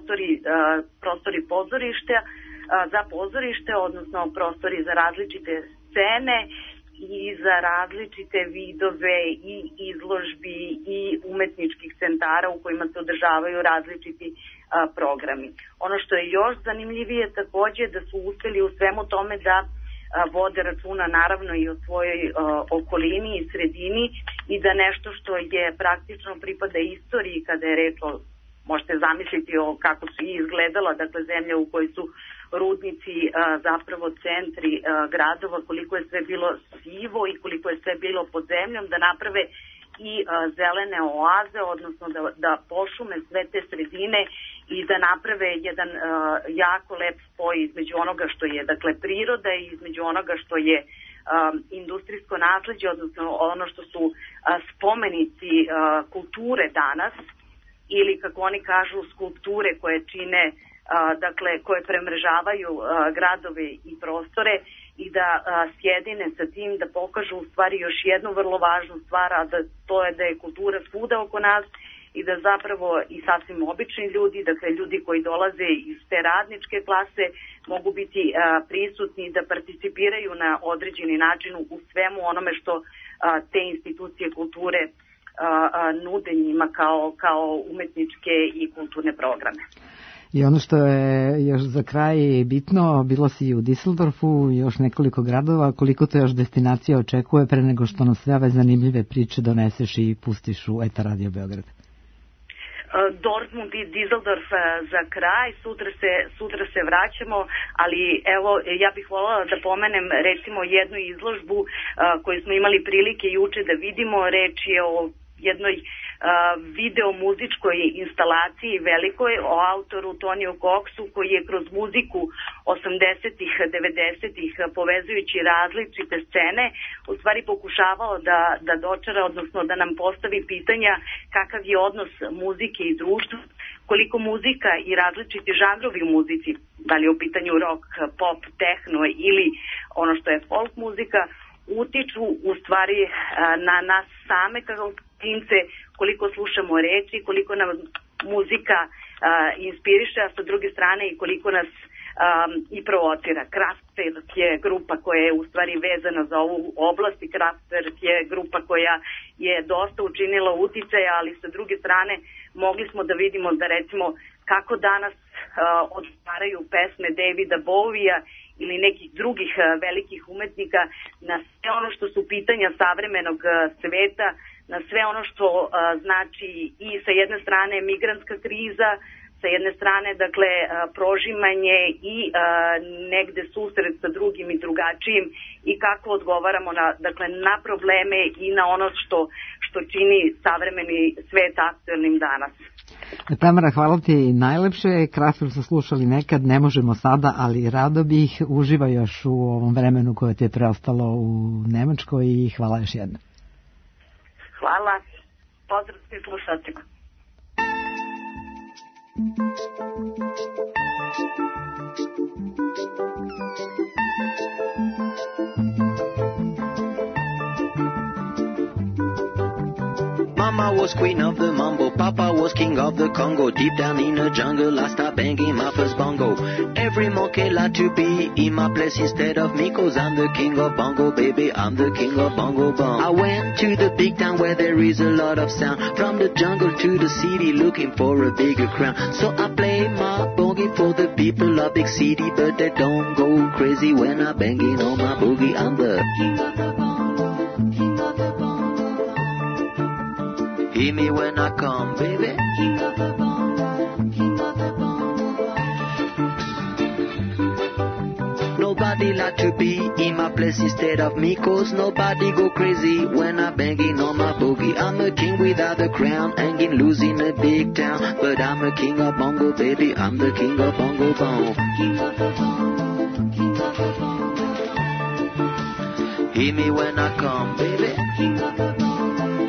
prostori pozorišta, za pozorište, odnosno prostori za različite scene i za različite vidove i izložbi i umetničkih centara u kojima se održavaju različiti programi. Ono što je još zanimljivije takođe da su uspeli u svemu tome da vode računa naravno i o svojoj okolini i sredini i da nešto što je praktično pripada istoriji kada je reč o, možete zamisliti kako su i izgledala, dakle zemlja u kojoj su rudnici zapravo centri gradova, koliko je sve bilo sivo i koliko je sve bilo pod zemljom, da naprave i zelene oaze, odnosno da pošume sve te sredine i da naprave jedan jako lep spoj između onoga što je dakle priroda i između onoga što je industrijsko nasleđe, odnosno ono što su spomenici kulture danas ili kako oni kažu skulpture koje čine, dakle koje premrežavaju gradove i prostore i da sjedine sa tim da pokažu u stvari još jednu vrlo važnu stvar, a to je da je kultura svuda oko nas i da zapravo i sasvim obični ljudi, dakle ljudi koji dolaze iz te radničke klase mogu biti prisutni da participiraju na određeni način u svemu onome što te institucije kulture nude njima kao umetničke i kulturne programe. I ono što je još za kraj bitno, bilo si u Düsseldorfu, još nekoliko gradova, koliko to još destinacija očekuje pre nego što nam sve ove zanimljive priče doneseš i pustiš u ETA Radio Beograd? Dortmund i Düsseldorf za kraj, sutra se vraćamo, ali evo ja bih voljela da pomenem recimo jednu izložbu koju smo imali prilike juče da vidimo. Reč je o jednoj video muzičkoj instalaciji velikoj o autoru Toniju Koksu, koji je kroz muziku 80-ih, 90-ih povezujući različite scene u stvari pokušavao da dočara, odnosno da nam postavi pitanja kakav je odnos muzike i društva, koliko muzika i različiti žanrovi u muzici, da li je u pitanju rock, pop, techno ili ono što je folk muzika, utiču u stvari na nas same kao klince, koliko slušamo reči, koliko nam muzika inspiriše, a sa druge strane i koliko nas i provocira. Kraftwerk je grupa koja je u stvari vezana za ovu oblast i Kraftwerk je grupa koja je dosta učinila uticaja, ali sa druge strane mogli smo da vidimo da recimo kako danas odgovaraju pesme Davida Bowija ili nekih drugih velikih umetnika na sve ono što su pitanja savremenog sveta, na sve ono što znači i sa jedne strane migrantska kriza, sa jedne strane dakle prožimanje i negde susret sa drugim i drugačijim i kako odgovaramo na probleme i na ono što čini savremeni svet aktuelnim danas. Tamara, hvala ti najlepše. Kraftwerk smo slušali nekad, ne možemo sada, ali rado bih. Uživa još u ovom vremenu koje ti je preostalo u Nemačkoj i hvala još jednom. Hvala. Pozdrav svim slušateljima. Mama was queen of the mambo, Papa was king of the Congo. Deep down in the jungle, I start banging my first bongo. Every monkey like to be in my place instead of me, 'cause I'm the king of bongo, baby, I'm the king of bongo bong. I went to the big town where there is a lot of sound. From the jungle to the city, looking for a bigger crown. So I play my boogie for the people of big city, but they don't go crazy when I'm banging on my boogie. I'm the king of the bongo, king of the bongo. Hear me when I come, baby. King of the bongo, king of the bongo. Nobody like to be in my place instead of me, 'cause nobody go crazy when I'm banging on my boogie. I'm a king without a crown, hanging loose in a big town, but I'm a king of bongo, baby. I'm the king of bongo bong. King of the bongo, king of the bongo. Hear me when I come, baby. King of the bongo.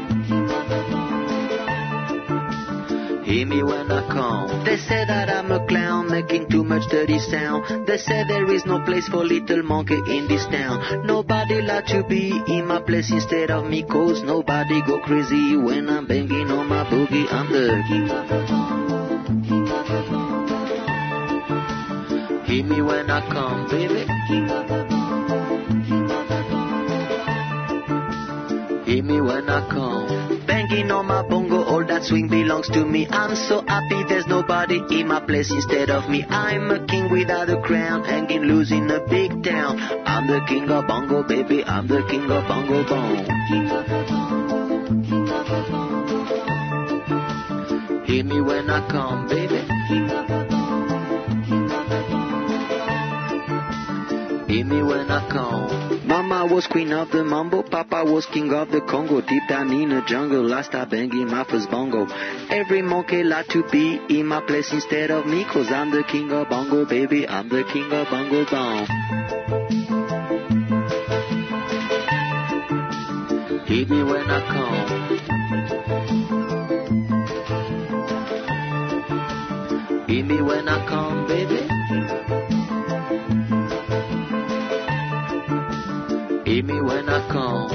Hear me when I come. They say that I'm a clown making too much dirty sound. They say there is no place for little monkey in this town. Nobody like to be in my place instead of me, 'cause nobody go crazy when I'm banging on my boogie. I'm the king of the bongo, king of the bongo. Hear me when I come, baby. King of the bongo, king of the bongo. Hear me when I come. Banging on my bongo, all that swing belongs to me. I'm so happy there's nobody in my place instead of me. I'm a king without a crown, hanging loose in a big town. I'm the king of bongo, baby, I'm the king of bongo bong. King of the bongo, king of the bongo. Hear me when I come, baby. King of the bongo, king of the bongo. Hear me when I come. Mama was queen of the mambo, Papa was king of the Congo. Deep down in the jungle, I start banging my first bongo. Every monkey like to be in my place instead of me, 'cause I'm the king of bongo, baby, I'm the king of bongo bong. Hear me when I come. Hear me when I come, baby. Hear me when I come.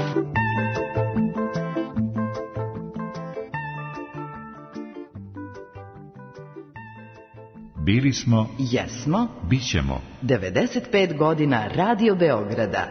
Bili smo, jesmo, bićemo. 95 godina Radio Beograda.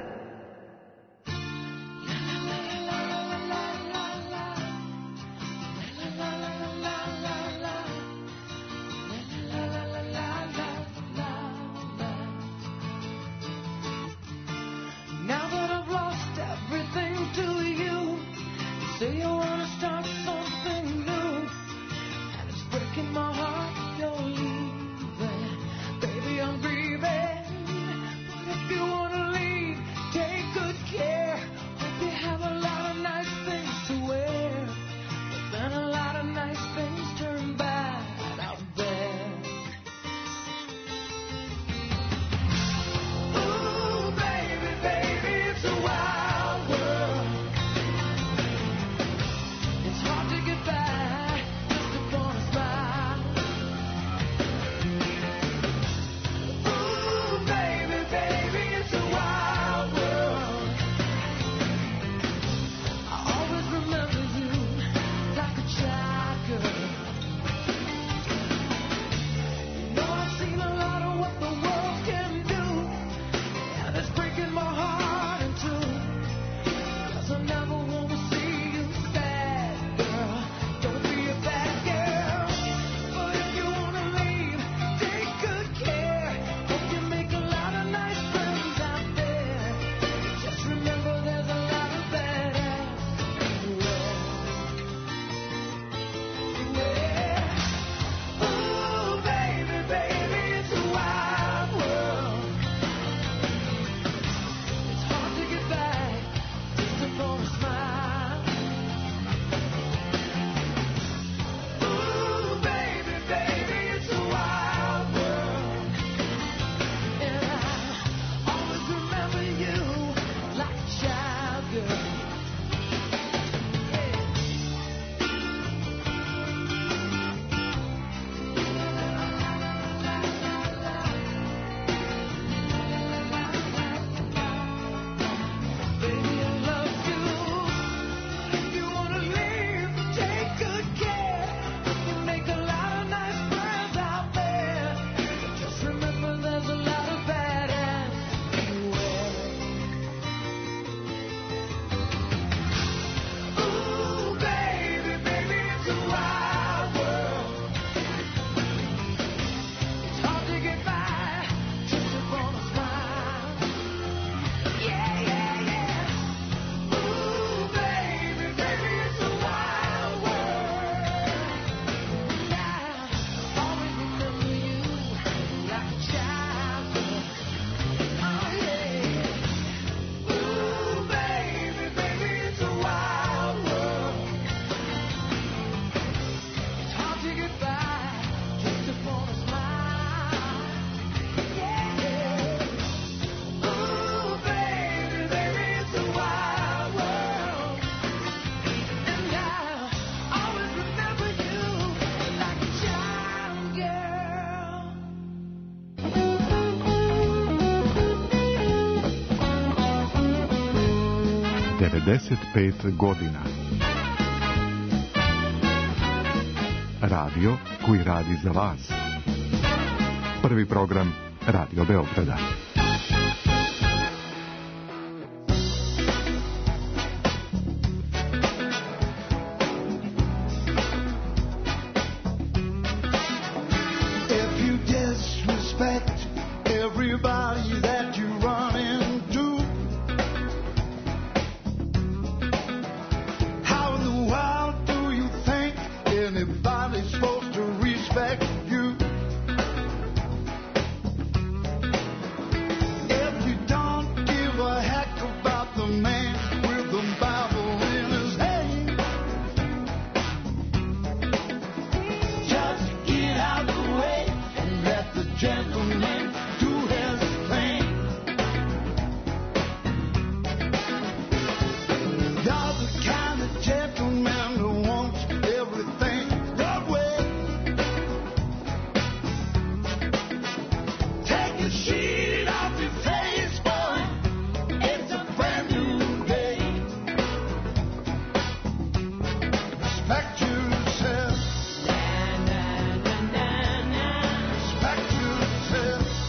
95 godina. Radio koji radi za vas. Prvi program Radio Beograda. Respect yourself.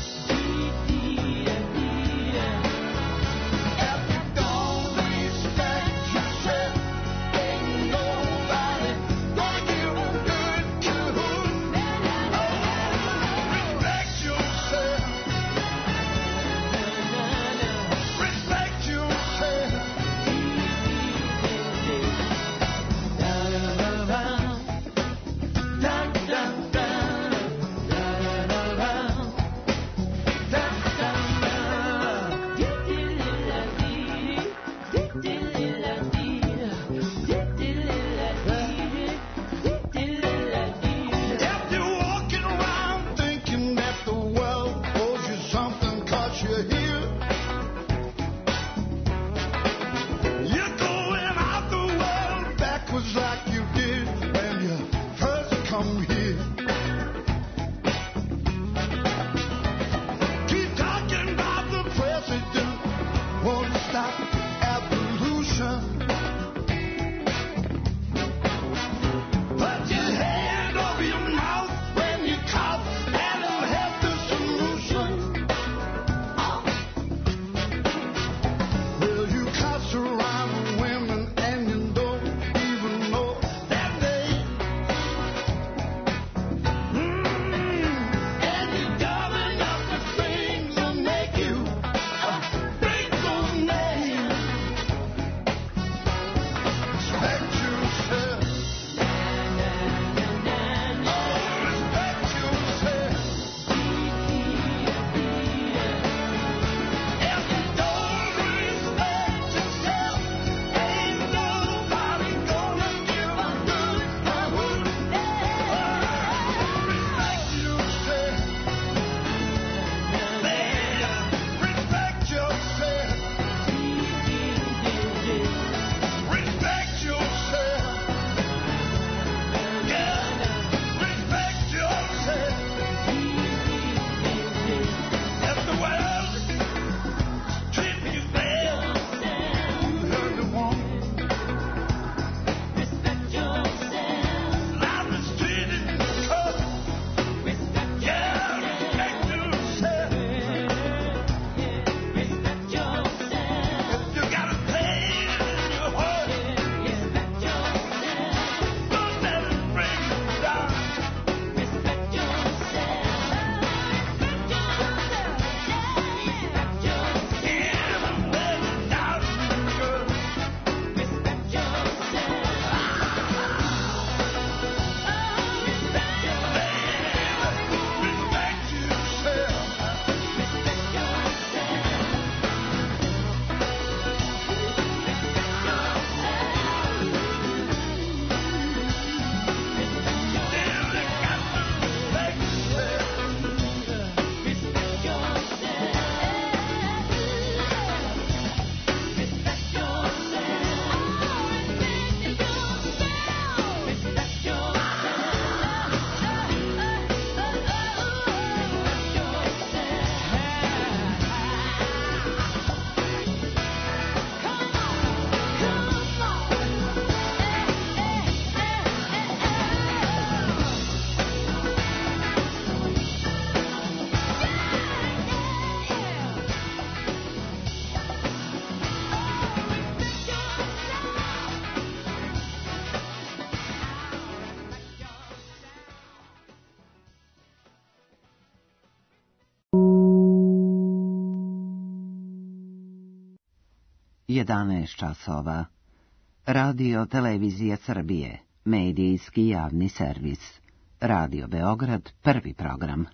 11 časova. Radio Televizija Srbije, medijski javni servis. Radio Beograd, prvi program.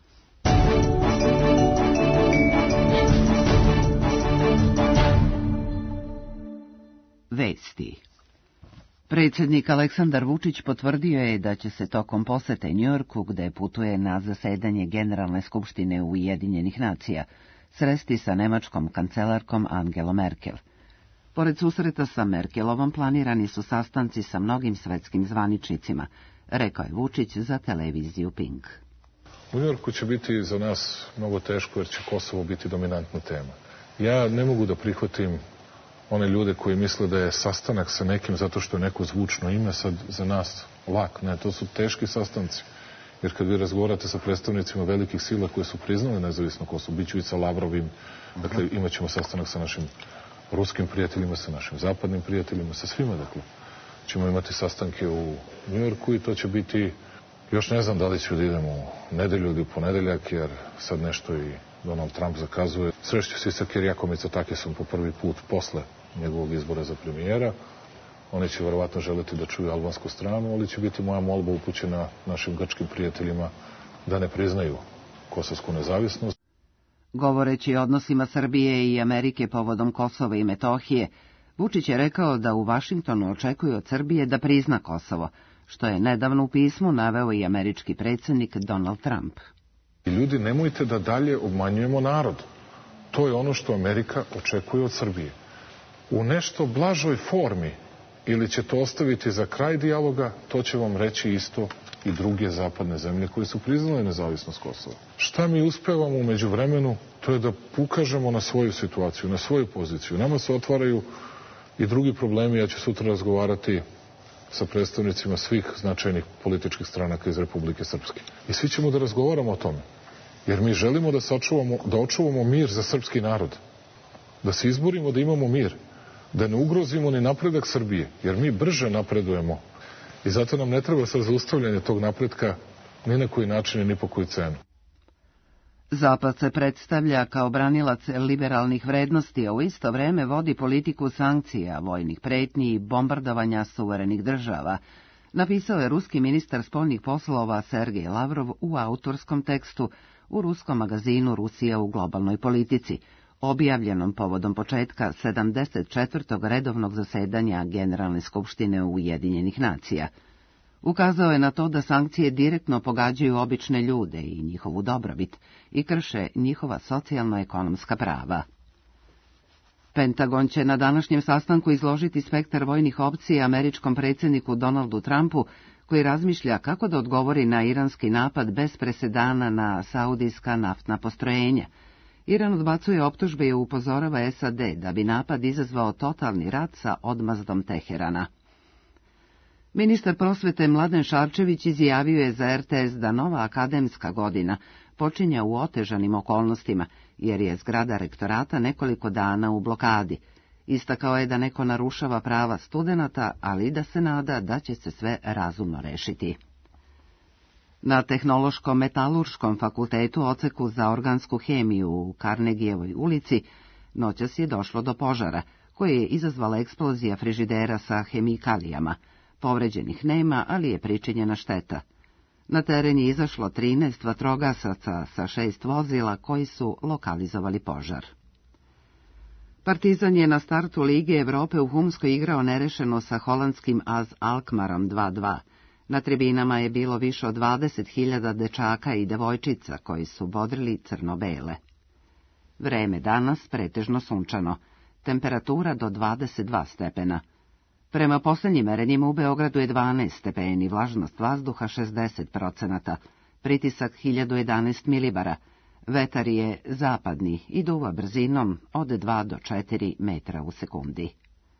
Vesti. Predsjednik Aleksandar Vučić potvrdio je da će se tokom posete Njujorku, gde putuje na zasedanje Generalne skupštine Ujedinjenih nacija, sresti sa nemačkom kancelarkom Angelom Merkel. Pored susreta sa Merkelovom planirani su sastanci sa mnogim svetskim zvaničnicima, rekao je Vučić za televiziju Pink. U Njujorku će biti za nas mnogo teško jer će Kosovo biti dominantna tema. Ja ne mogu da prihvatim one ljude koji misle da je sastanak sa nekim zato što je neko zvučno ime sad za nas lak. Ne, to su teški sastanci. Jer kad vi razgovarate sa predstavnicima velikih sila koje su priznali nezavisno Kosovo, bit ću i sa Lavrovim, dakle imat ćemo sastanak sa našim ruskim prijateljima, sa našim zapadnim prijateljima, sa svima, dakle. Ćemo imati sastanke u Njujorku i to će biti, još ne znam da li ću da idem u nedelju ili u ponedeljak, jer sad nešto i Donald Trump zakazuje. Srešću se sa Kirijakom Mitsotakisom po prvi put posle njegovog izbora za premijera. Oni će verovatno želeti da čuju albansku stranu, ali će biti moja molba upućena našim grčkim prijateljima da ne priznaju kosovsku nezavisnost. Govoreći o odnosima Srbije i Amerike povodom Kosova i Metohije, Vučić je rekao da u Vašingtonu očekuju od Srbije da prizna Kosovo, što je nedavno u pismu naveo i američki predsjednik Donald Trump. Ljudi, nemojte da dalje obmanjujemo narod. To je ono što Amerika očekuje od Srbije. U nešto blažoj formi, ili će to ostaviti za kraj dijaloga, to će vam reći isto i druge zapadne zemlje koje su priznale nezavisnost Kosova. Šta mi uspevamo u međuvremenu, to je da ukažemo na svoju situaciju, na svoju poziciju. Nama se otvaraju i drugi problemi. Ja ću sutra razgovarati sa predstavnicima svih značajnih političkih stranaka iz Republike Srpske. I svi ćemo da razgovaramo o tome. Jer mi želimo da očuvamo mir za srpski narod. Da se izborimo da imamo mir. Da ne ugrozimo ni napredak Srbije. Jer mi brže napredujemo. I zato nam ne treba sad zaustavljanje tog napretka ni na koji način i ni po koju cenu. Zapad se predstavlja kao branilac liberalnih vrednosti, a u isto vreme vodi politiku sankcija, vojnih pretnji i bombardovanja suverenih država, napisao je ruski ministar spoljnih poslova Sergej Lavrov u autorskom tekstu u ruskom magazinu Rusija u globalnoj politici, objavljenom povodom početka 74. redovnog zasedanja Generalne skupštine Ujedinjenih nacija. Ukazao je na to da sankcije direktno pogađaju obične ljude i njihovu dobrobit i krše njihova socijalno-ekonomska prava. Pentagon će na današnjem sastanku izložiti spektar vojnih opcija američkom predsjedniku Donaldu Trumpu, koji razmišlja kako da odgovori na iranski napad bez presedana na saudijska naftna postrojenja. Iran odbacuje optužbe i upozorava SAD da bi napad izazvao totalni rat sa odmazdom Teherana. Ministar prosvete Mladen Šarčević izjavio je za RTS da nova akademska godina počinja u otežanim okolnostima, jer je zgrada rektorata nekoliko dana u blokadi. Istakao je da neko narušava prava studenata, ali da se nada da će se sve razumno rešiti. Na Tehnološkom metalurškom fakultetu odseku za organsku hemiju u Carnegievoj ulici noćas je došlo do požara, koje je izazvala eksplozija frižidera sa hemikalijama. Povređenih nema, ali je pričinjena šteta. Na teren je izašlo 13 vatrogasaca sa 6 vozila koji su lokalizovali požar. Partizan je na startu Lige Evrope u Humskoj igrao nerešeno sa holandskim AZ Alkmarom 2:2. Na tribinama je bilo više od 20.000 dečaka i devojčica koji su bodrili crno-bele. Vreme danas pretežno sunčano, temperatura do 22 stepena. Prema posljednjim merenjima u Beogradu je 12 stepeni, vlažnost vazduha 60%, pritisak 1011 milibara, vetar je zapadni i duva brzinom od 2 do 4 metra u sekundi.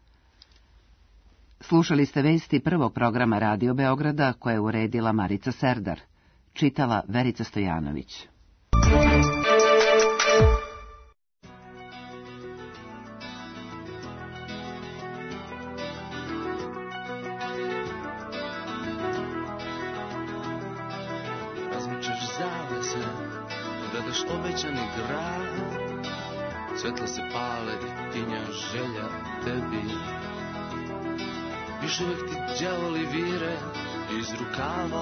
Slušali ste vesti prvog programa Radio Beograda koje je uredila Marica Serdar, čitala Verica Stojanović. Razmičaš zavese, gledaš obećani grad, Svetla se pale i tinja želja tebi. Još uvek ti đavoli vire iz rukava.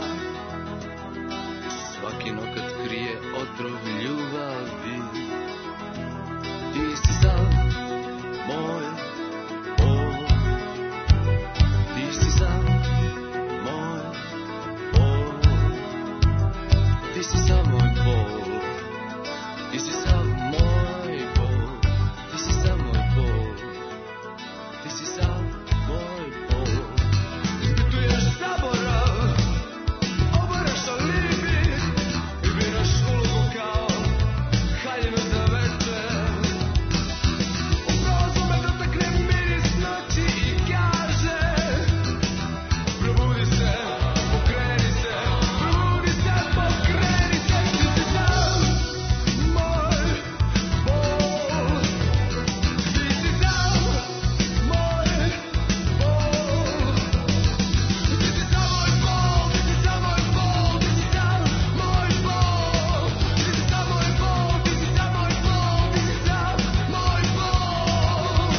Svaki nokat krije otrov ljubavi. Ti si sav moj bol. Ti si sav moj bol. Ti si sav moj bol. Ti si sav moj bol. Ti si sav moj bol. Ti si sav moj bol. Ispituješ zaborav, obaraš alibi i biraš ulogu kao haljinu za večer. Upravo me dotakne miris noći i kaže: probudi se, pokreni se, probudi se, pokreni se. Ti si sav moj bol. Ti si sav moj bol. Ti si sav moj bol. Ti si sav moj bol. Ti si sav moj bol. Ti si sav moj bol. Ti si sav moj bol. Ti si sav moj bol.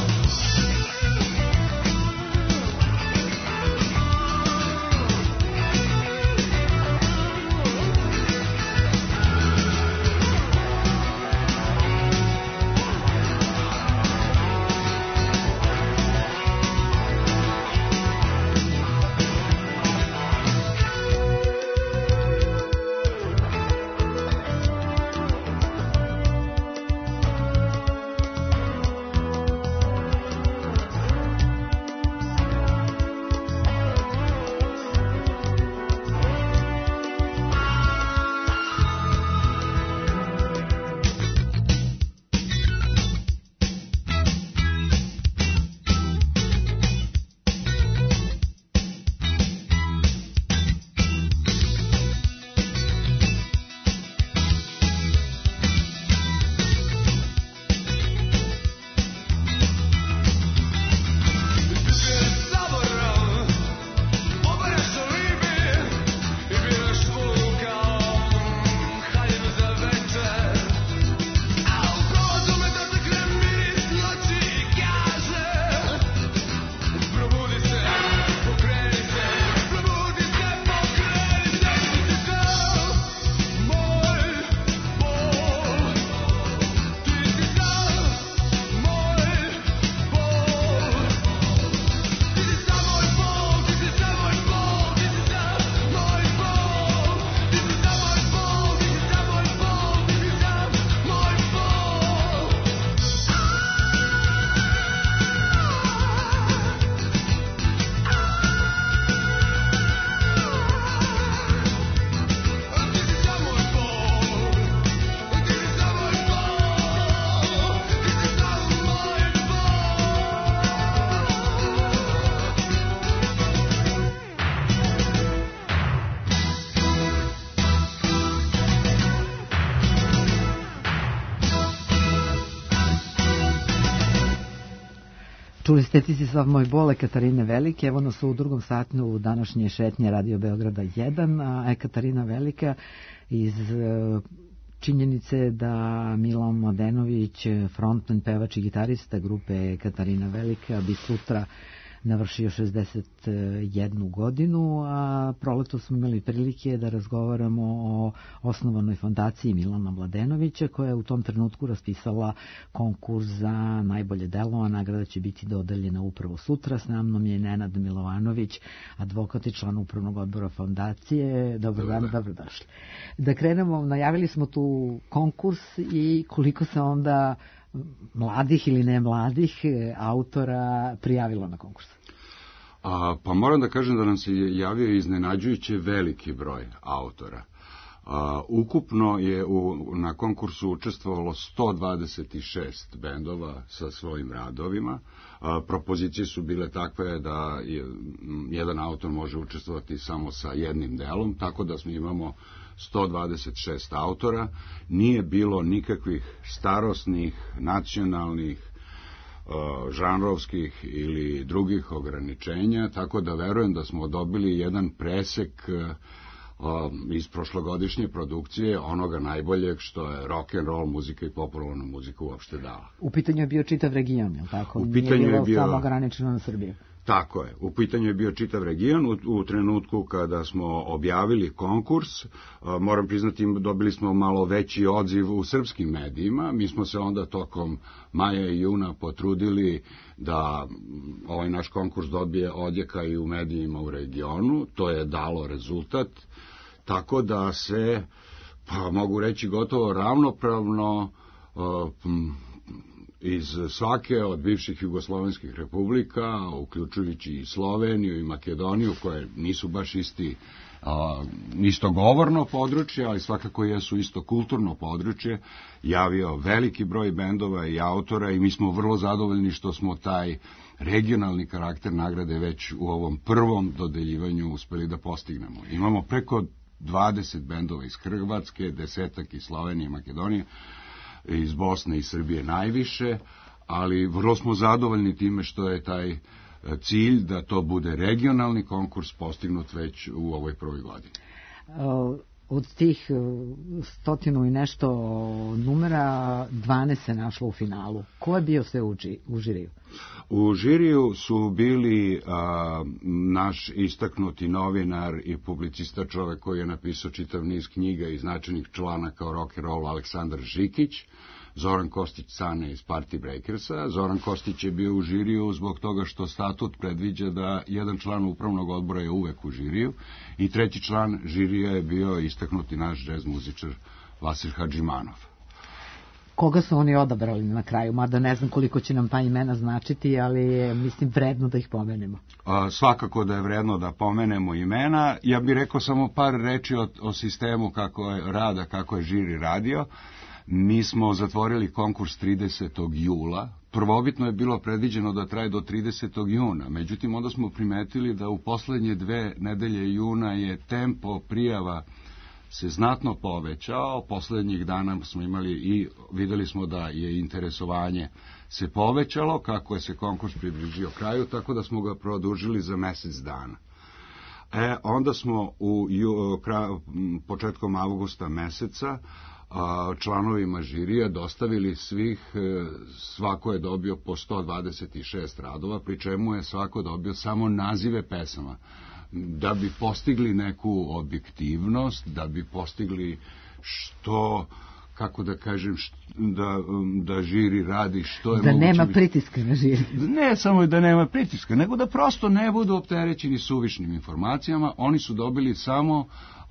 Čuli ste Ti si sav moj bole Katarine Velike. Evo nas u drugom satnu današnje šetnje Radio Beograda 1, a Katarina Velika iz činjenice da Milan Mladenović, frontman, pevač i gitarista grupe Katarina Velika, bi sutra navršio 61 godinu, a proleto smo imali prilike da razgovaramo o osnovanoj fondaciji Milana Mladenovića, koja je u tom trenutku raspisala konkurs za najbolje delo, a nagrada će biti dodeljena upravo sutra. S namnom je Nenad Milovanović, advokat i član upravnog odbora fondacije. Dobar dan, dobrodošli. Da krenemo, najavili smo tu konkurs i koliko se onda mladih ili ne mladih autora prijavilo na konkurs? Pa moram da kažem da nam se javio iznenađujuće veliki broj autora. Ukupno je na konkursu učestvovalo 126 bendova sa svojim radovima. Propozicije su bile takve da jedan autor može učestvovati samo sa jednim delom, tako da imamo 126 autora. Nije bilo nikakvih starosnih, nacionalnih, žanrovskih ili drugih ograničenja, tako da verujem da smo dobili jedan presek iz prošlogodišnje produkcije onoga najboljeg što je rock and roll muzika i popularna muzika uopšte dala. U pitanju je bio čitav region, je li tako? U pitanju Nije je bio samo ograničeno na Srbiju. Tako je. U pitanju je bio čitav region. U trenutku kada smo objavili konkurs, moram priznati, dobili smo malo veći odziv u srpskim medijima. Mi smo se onda tokom maja i juna potrudili da ovaj naš konkurs dobije odjeka i u medijima u regionu. To je dalo rezultat. Tako da se, pa mogu reći, gotovo ravnopravno iz svake od bivših jugoslovenskih republika, uključujući i Sloveniju i Makedoniju, koje nisu baš isto govorno područje, ali svakako jesu isto kulturno područje, javio veliki broj bendova i autora i mi smo vrlo zadovoljni što smo taj regionalni karakter nagrade već u ovom prvom dodeljivanju uspeli da postignemo. Imamo preko 20 bendova iz Hrvatske, 10 iz Slovenije i Makedonije, iz Bosne i Srbije najviše, ali vrlo smo zadovoljni time što je taj cilj da to bude regionalni konkurs postignut već u ovoj prvoj godini. Od tih 100 i nešto numera 12 se našlo u finalu. Ko je bio sve u žiriju? U žiriju su bili naš istaknuti novinar i publicista, čovek koji je napisao čitav niz knjiga i značajnih članaka o rock and rollu, Aleksandar Žikić, Zoran Kostić-Cane iz Party Breakersa. Zoran Kostić je bio u žiriju zbog toga što statut predviđa da jedan član upravnog odbora je uvek u žiriju i treći član žirija je bio istaknuti naš džez muzičar Vasil Hadžimanov. Koga su oni odabrali na kraju? Mada ne znam koliko će nam ta imena značiti, ali je, mislim, vredno da ih pomenemo. Svakako da je vredno da pomenemo imena. Ja bih rekao samo par reči o sistemu kako je rada, kako je žiri radio. Mi smo zatvorili konkurs 30. jula. Prvobitno je bilo predviđeno da traje do 30. juna. Međutim, onda smo primetili da u poslednje 2 nedelje juna je tempo prijava se znatno povećao. Poslednjih dana smo imali i videli smo da je interesovanje se povećalo kako je se konkurs približio kraju, tako da smo ga produžili za mesec dana. Onda smo početkom avgusta meseca članovima žirija dostavili svako je dobio po 126 radova, pri čemu je svako dobio samo nazive pesama, da bi postigli neku objektivnost, da bi postigli što, kako da kažem, da žiri radi što je da moguće. Da nema pritiska na žiri. Ne samo da nema pritiska, nego da prosto ne budu opterećeni suvišnim informacijama. Oni su dobili samo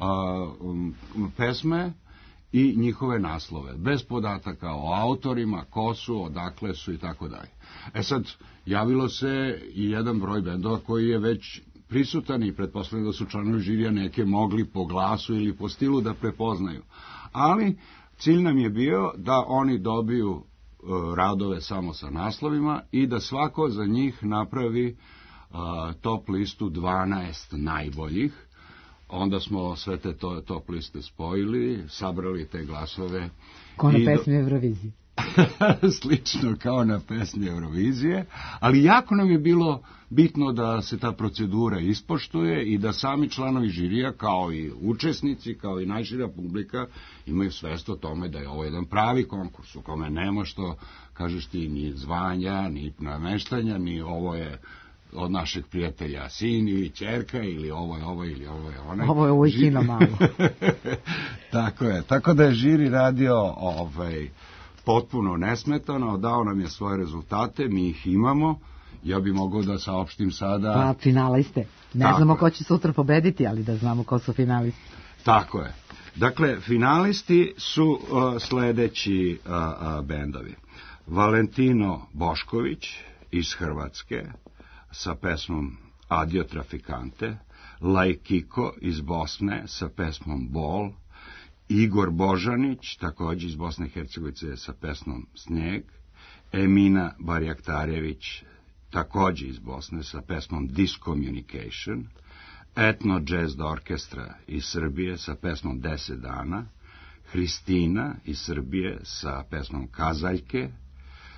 pesme i njihove naslove, bez podataka o autorima, ko su, odakle su i tako dalje. Sad, javilo se i jedan broj bendova koji je već prisutan i pretpostavljam da su članovi žirija neke mogli po glasu ili po stilu da prepoznaju. Ali cilj nam je bio da oni dobiju radove samo sa naslovima i da svako za njih napravi top listu 12 najboljih. Onda smo sve te top liste spojili, sabrali te glasove. Kao na pesmi Eurovizije. Slično kao na pesmi Eurovizije, ali jako nam je bilo bitno da se ta procedura ispoštuje i da sami članovi žirija, kao i učesnici, kao i najšira publika, imaju svest o tome da je ovo jedan pravi konkurs u kome nema što, kažeš ti, ni zvanja, ni nameštanja, ni ovo je od našeg prijatelja sin ili ćerka ili ovo je ovo ili ovo je onaj. Ovo je ovo i kino malo. Tako je, tako da je žiri radio potpuno nesmetano, dao nam je svoje rezultate, mi ih imamo. Ja bih mogao da saopštim sada... Pa, finaliste. Ne znamo ko će sutra pobediti, ali da znamo ko su finalisti. Tako je. Dakle, finalisti su sledeći bendovi. Valentino Bošković iz Hrvatske sa pesmom Adio Trafikante, Lajkiko iz Bosne sa pesmom Bol, Igor Božanić, takođe iz Bosne i Hercegovice sa pesmom Snijeg, Emina Barjaktarjević, takođe iz Bosne sa pesmom Discommunication, Etno Jazz Orkestra iz Srbije sa pesmom 10 dana, Hristina iz Srbije sa pesmom Kazaljke,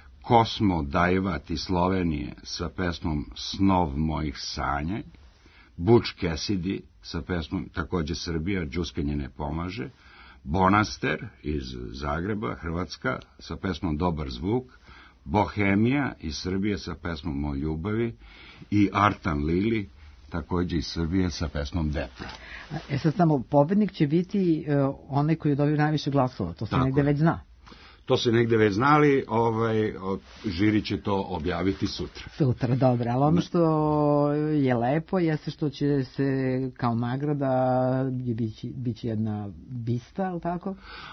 Kosmo Dajvat iz Slovenije sa pesmom Snov mojih sanja, Butch Cassidy sa pesmom takođe Srbija, Đuskanje ne pomaže, Bonaster iz Zagreba, Hrvatska, sa pesmom Dobar zvuk, Bohemija iz Srbije sa pesmom O ljubavi i Artan Lili, takođe iz Srbije sa pesmom Depra. Sad samo, pobednik će biti onaj koji je dobio najviše glasova, to se negde već zna. To se negde već znali, žiri će to objaviti sutra. Sutra, dobro, ali ono što je lepo jeste što će se kao nagrada biće jedna bista, ali tako?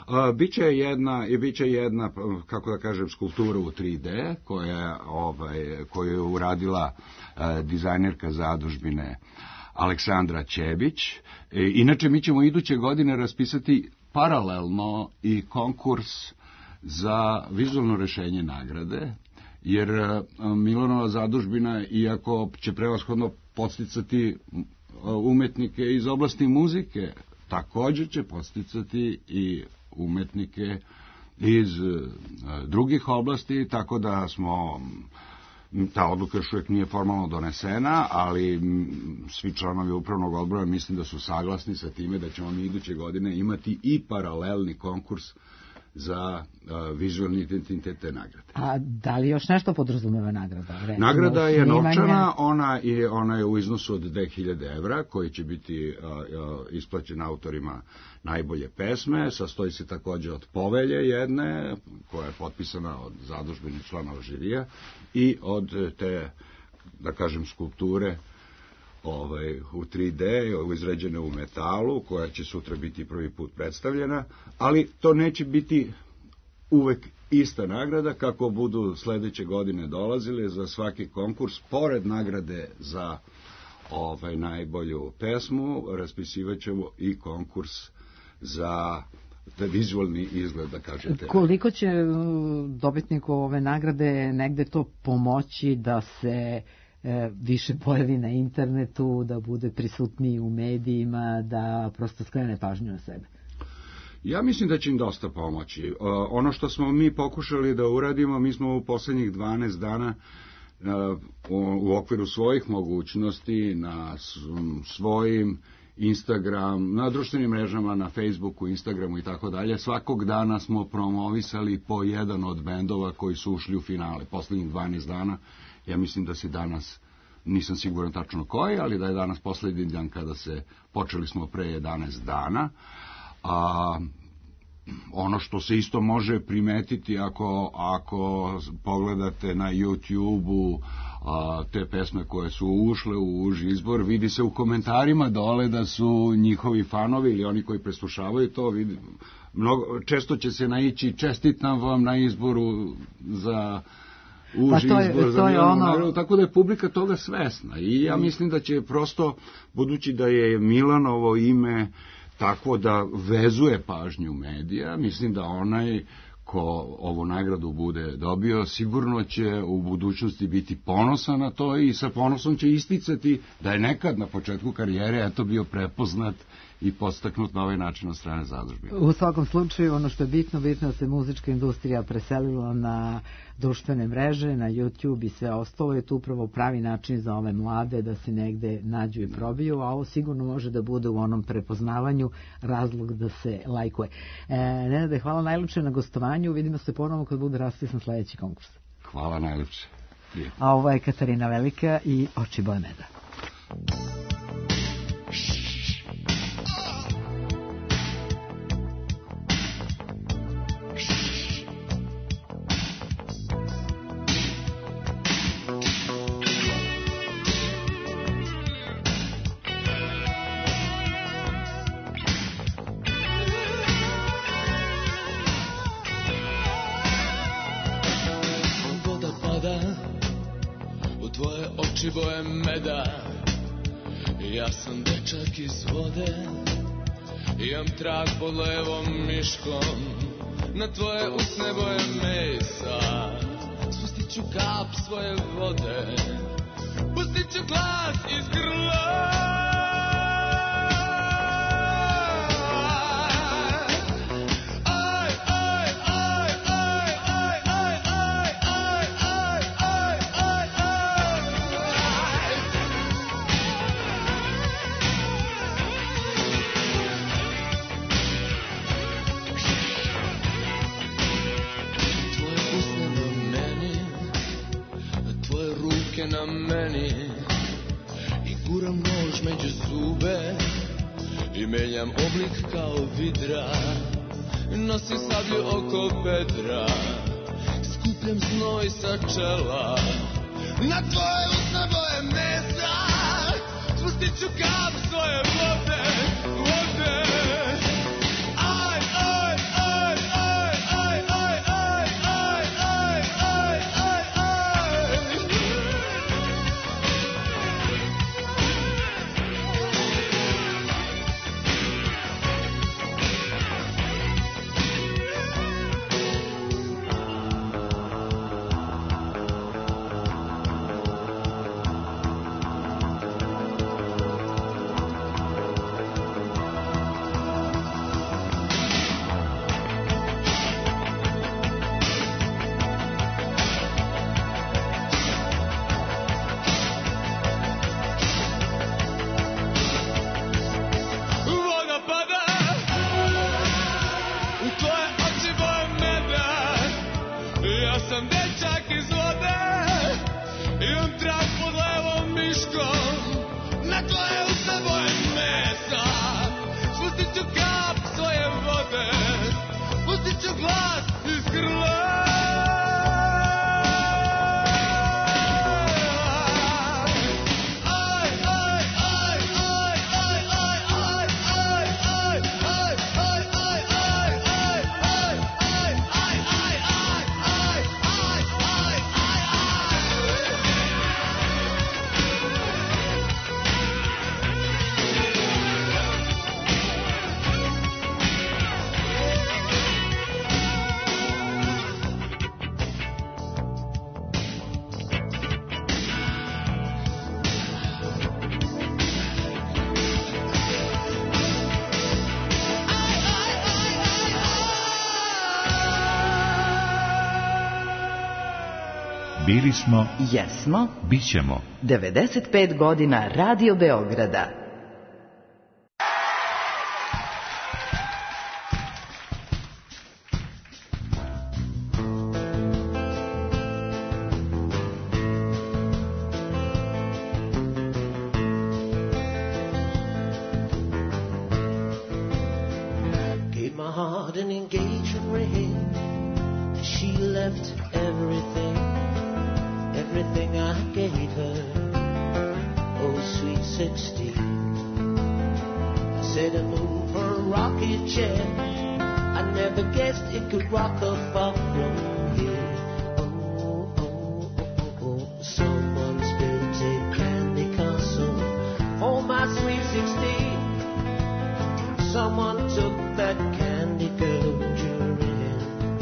Biće jedna, kako da kažem, skulptura u 3D koju je uradila dizajnerka zadužbine Aleksandra Ćebić. Inače, mi ćemo iduće godine raspisati paralelno i konkurs za vizualno rešenje nagrade, jer Milanova zadužbina, iako će prevashodno podsticati umetnike iz oblasti muzike, također će podsticati i umetnike iz drugih oblasti, tako da smo, ta odluka još uvijek nije formalno donesena, ali svi članovi upravnog odbora mislim da su saglasni sa time da ćemo mi iduće godine imati i paralelni konkurs za vizualni identitet te nagrade. A da li još nešto podrazumeva nagrada? Recimo, nagrada je novčana, ona je u iznosu od 2000 evra, koji će biti isplaćen autorima najbolje pesme, sastoji se također od povelje jedne, koja je potpisana od zadužbenih članova žirija, i od te, da kažem, skulpture u 3D, izrađene u metalu, koja će sutra biti prvi put predstavljena, ali to neće biti uvek ista nagrada, kako budu sledeće godine dolazili za svaki konkurs, pored nagrade za najbolju pesmu, raspisivat ćemo i konkurs za vizualni izgled, da kažete. Koliko će dobitniku ove nagrade negde to pomoći da se više pojavi na internetu, da bude prisutniji u medijima, da prosto skrene pažnju na sebe? Ja mislim da će im dosta pomoći. Ono što smo mi pokušali da uradimo, mi smo u poslednjih 12 dana u okviru svojih mogućnosti na svojim Instagram, na društvenim mrežama, na Facebooku, Instagramu i tako dalje, svakog dana smo promovisali po jedan od bendova koji su ušli u finale. Poslednjih 12 dana, ja mislim da se danas, nisam siguran tačno koji, ali da je danas poslednji dan kada se počeli smo pre 11 dana. Ono što se isto može primetiti ako pogledate na YouTube-u te pesme koje su ušle u uži izbor, vidi se u komentarima dole da su njihovi fanovi ili oni koji preslušavaju to, često će se naići čestitam vam na izboru za uži izbor za Milanovu nagradu, tako da je publika toga svesna i ja mislim da će prosto, budući da je Milanovo ime tako da vezuje pažnju medija, mislim da onaj ko ovu nagradu bude dobio, sigurno će u budućnosti biti ponosan na to i sa ponosom će isticati da je nekad na početku karijere bio prepoznat i podstaknut na ovaj način od strane zadužbine. U svakom slučaju, ono što je bitno da se muzička industrija preselila na društvene mreže, na YouTube i sve ostalo, je tu upravo pravi način za ove mlade da se negde nađu i probiju, a ovo sigurno može da bude u onom prepoznavanju razlog da se lajkuje. Nenade, hvala najlepše na gostovanju, vidimo se ponovo kad bude raspisan sledeći konkurs. Hvala najlepše. A ovo je Katarina Velika i Oči boje meda. Boje meda, ja sam dečak iz vode, imam trag pod levom miškom, na tvoje usne boje mesa, spustit ću kap svoje vode, pustit ću glas iz grla. je na meni i guram nož među zube i menjam oblik kao vidra. Nosim sablju oko bedra, skupljam znoj sa čela. Na tvoje usne boje mesa spustit ću kap svoje vode, vode. Aj, aj, aj, aj, aj, aj, aj, aj, aj, aj, aj, aj. Bili smo, jesmo, bićemo. 95 godina Radio Beograda. Gave my heart an engagement ring. She left everything. Everything I gave her, oh sweet 16. I said I moved for a rocket jet. I never guessed it could rock her far from here. Oh, oh, oh, oh, oh. Someone's built a candy castle for my sweet 16. Someone took that candy girl Julian.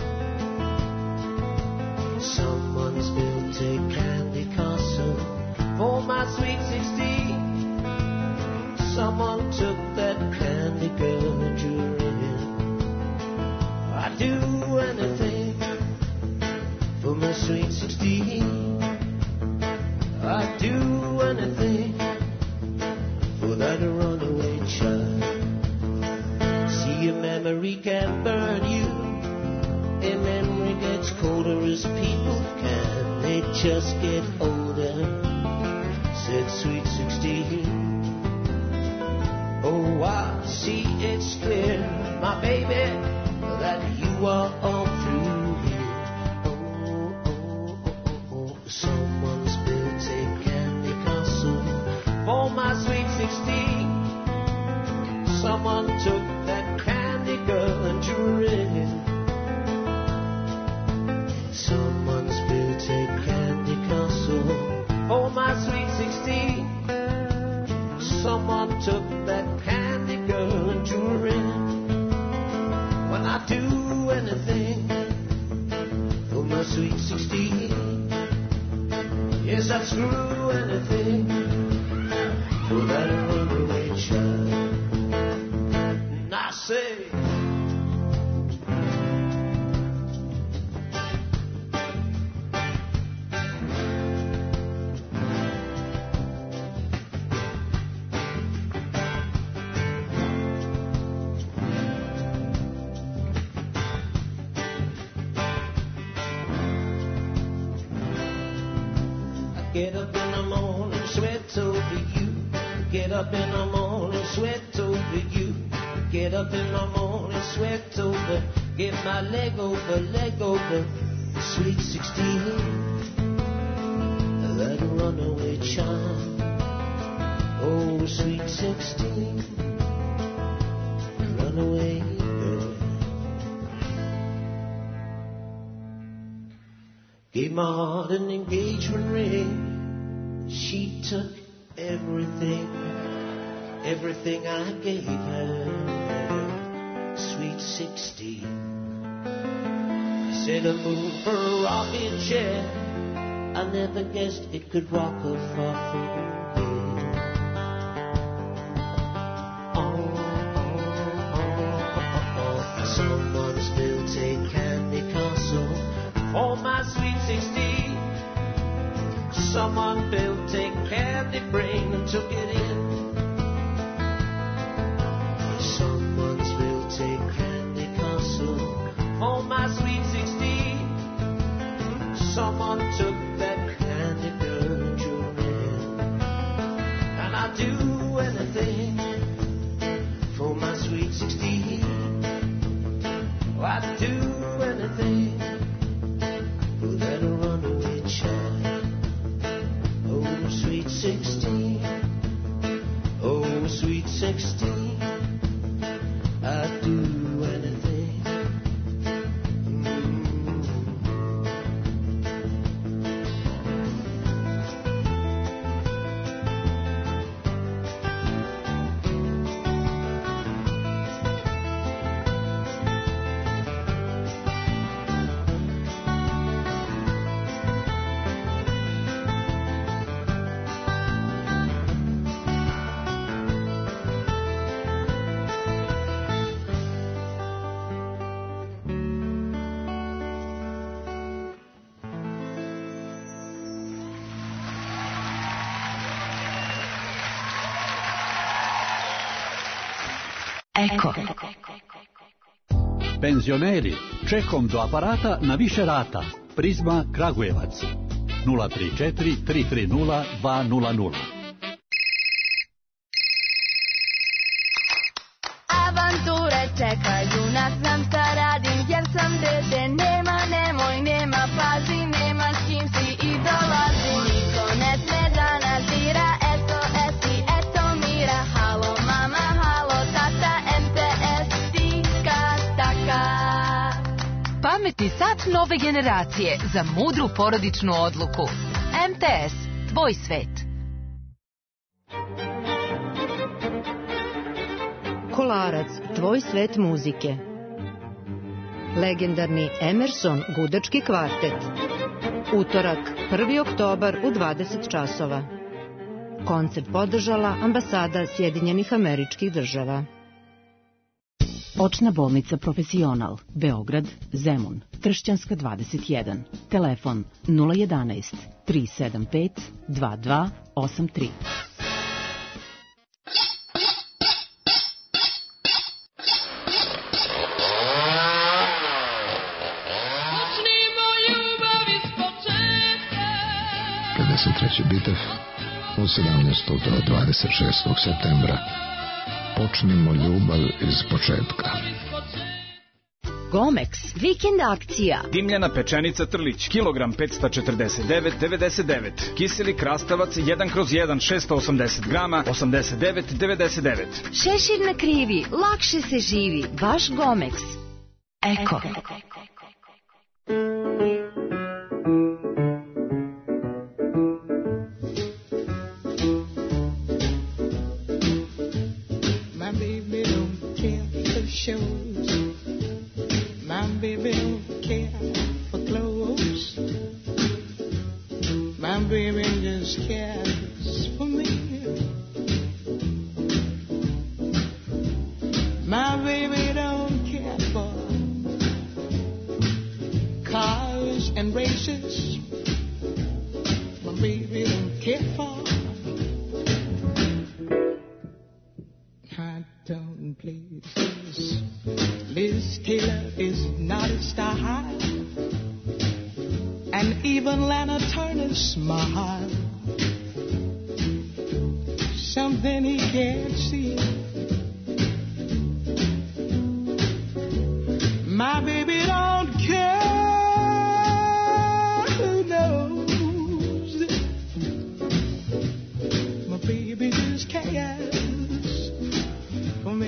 Someone's built a candy castle for my sweet 16. Someone took that candy girl Julian. I'd do anything for my sweet 16. I'd do anything for that runaway child. See, a memory can burn you. A memory gets colder as people can. They just get older, said sweet 16. Oh, I see it's clear, my baby, that you are all through here. Oh, oh, oh, oh, oh. Someone's built a candy castle for my sweet 16. Someone took that candy girl and drew it in. Someone's built a candy castle for my sweet 16. Someone took that candy girl and drew her in. Well, I'd do anything for my sweet 16. Yes, I'd screw anything for that runaway child. And I say, Get up in the morning, sweat over you. Get up in the morning, sweat over you. Get up in the morning, sweat over. Get my leg over, sweet 16. That runaway child. Oh, sweet 16. Runaway girl. Gave my heart an engagement ring. She took everything I gave her. Sweet 16. I said a move for a rocking chair. I never guessed it could rock her far from here. Someone's built a candy castle for my sweet 16. Someone built a candy brain and took it in. Someone's built a candy castle for my sweet 16. Someone took that candy girl and drew her in. And I'd do anything for my sweet 16. I'd do anything for that runaway child. Oh, sweet 16. Oh, sweet 16. I'd do anything. Eko. Penzioneri, čekom do aparata na više rata. Prizma Kragujevac. 034 330 200. Avanture čekaju nas, znam šta radim jer sam dete. Nema, nemoj, nema, pazi, nema s kim si i dolazi. Niko ne sme da nadzira, eto, esi, eto, mira. Halo, mama, halo, tata, MTS, tika, taka. Pametni sat nove generacije za mudru porodičnu odluku. MTS, tvoj svet. Kolarac, tvoj svet muzike. Legendarni Emerson gudački kvartet. Utorak, 1. oktobar u 20 časova. Koncert podržala ambasada Sjedinjenih Američkih Država. Očna bolnica Profesional, Beograd, Zemun, Tršćanska 21. Telefon 011 375 2283. Treći bitev od 17. do 26. septembra. Počnimo ljubav iz početka. Gomex, vikend akcija. Dimljena pečenica Trlić, kilogram 549,99. Kiseli krastavac 1/1 680 grama 89,99. Šešir na krivi, lakše se živi, baš Gomex. Eko. Shows. My baby don't care for clothes. My baby just cares for me. My baby don't care for cars and races. My baby don't care for. I don't please. Liz Taylor is not a star, and even Lana Turner smiled. something he can't see. My baby don't care who knows. My baby just cares for me.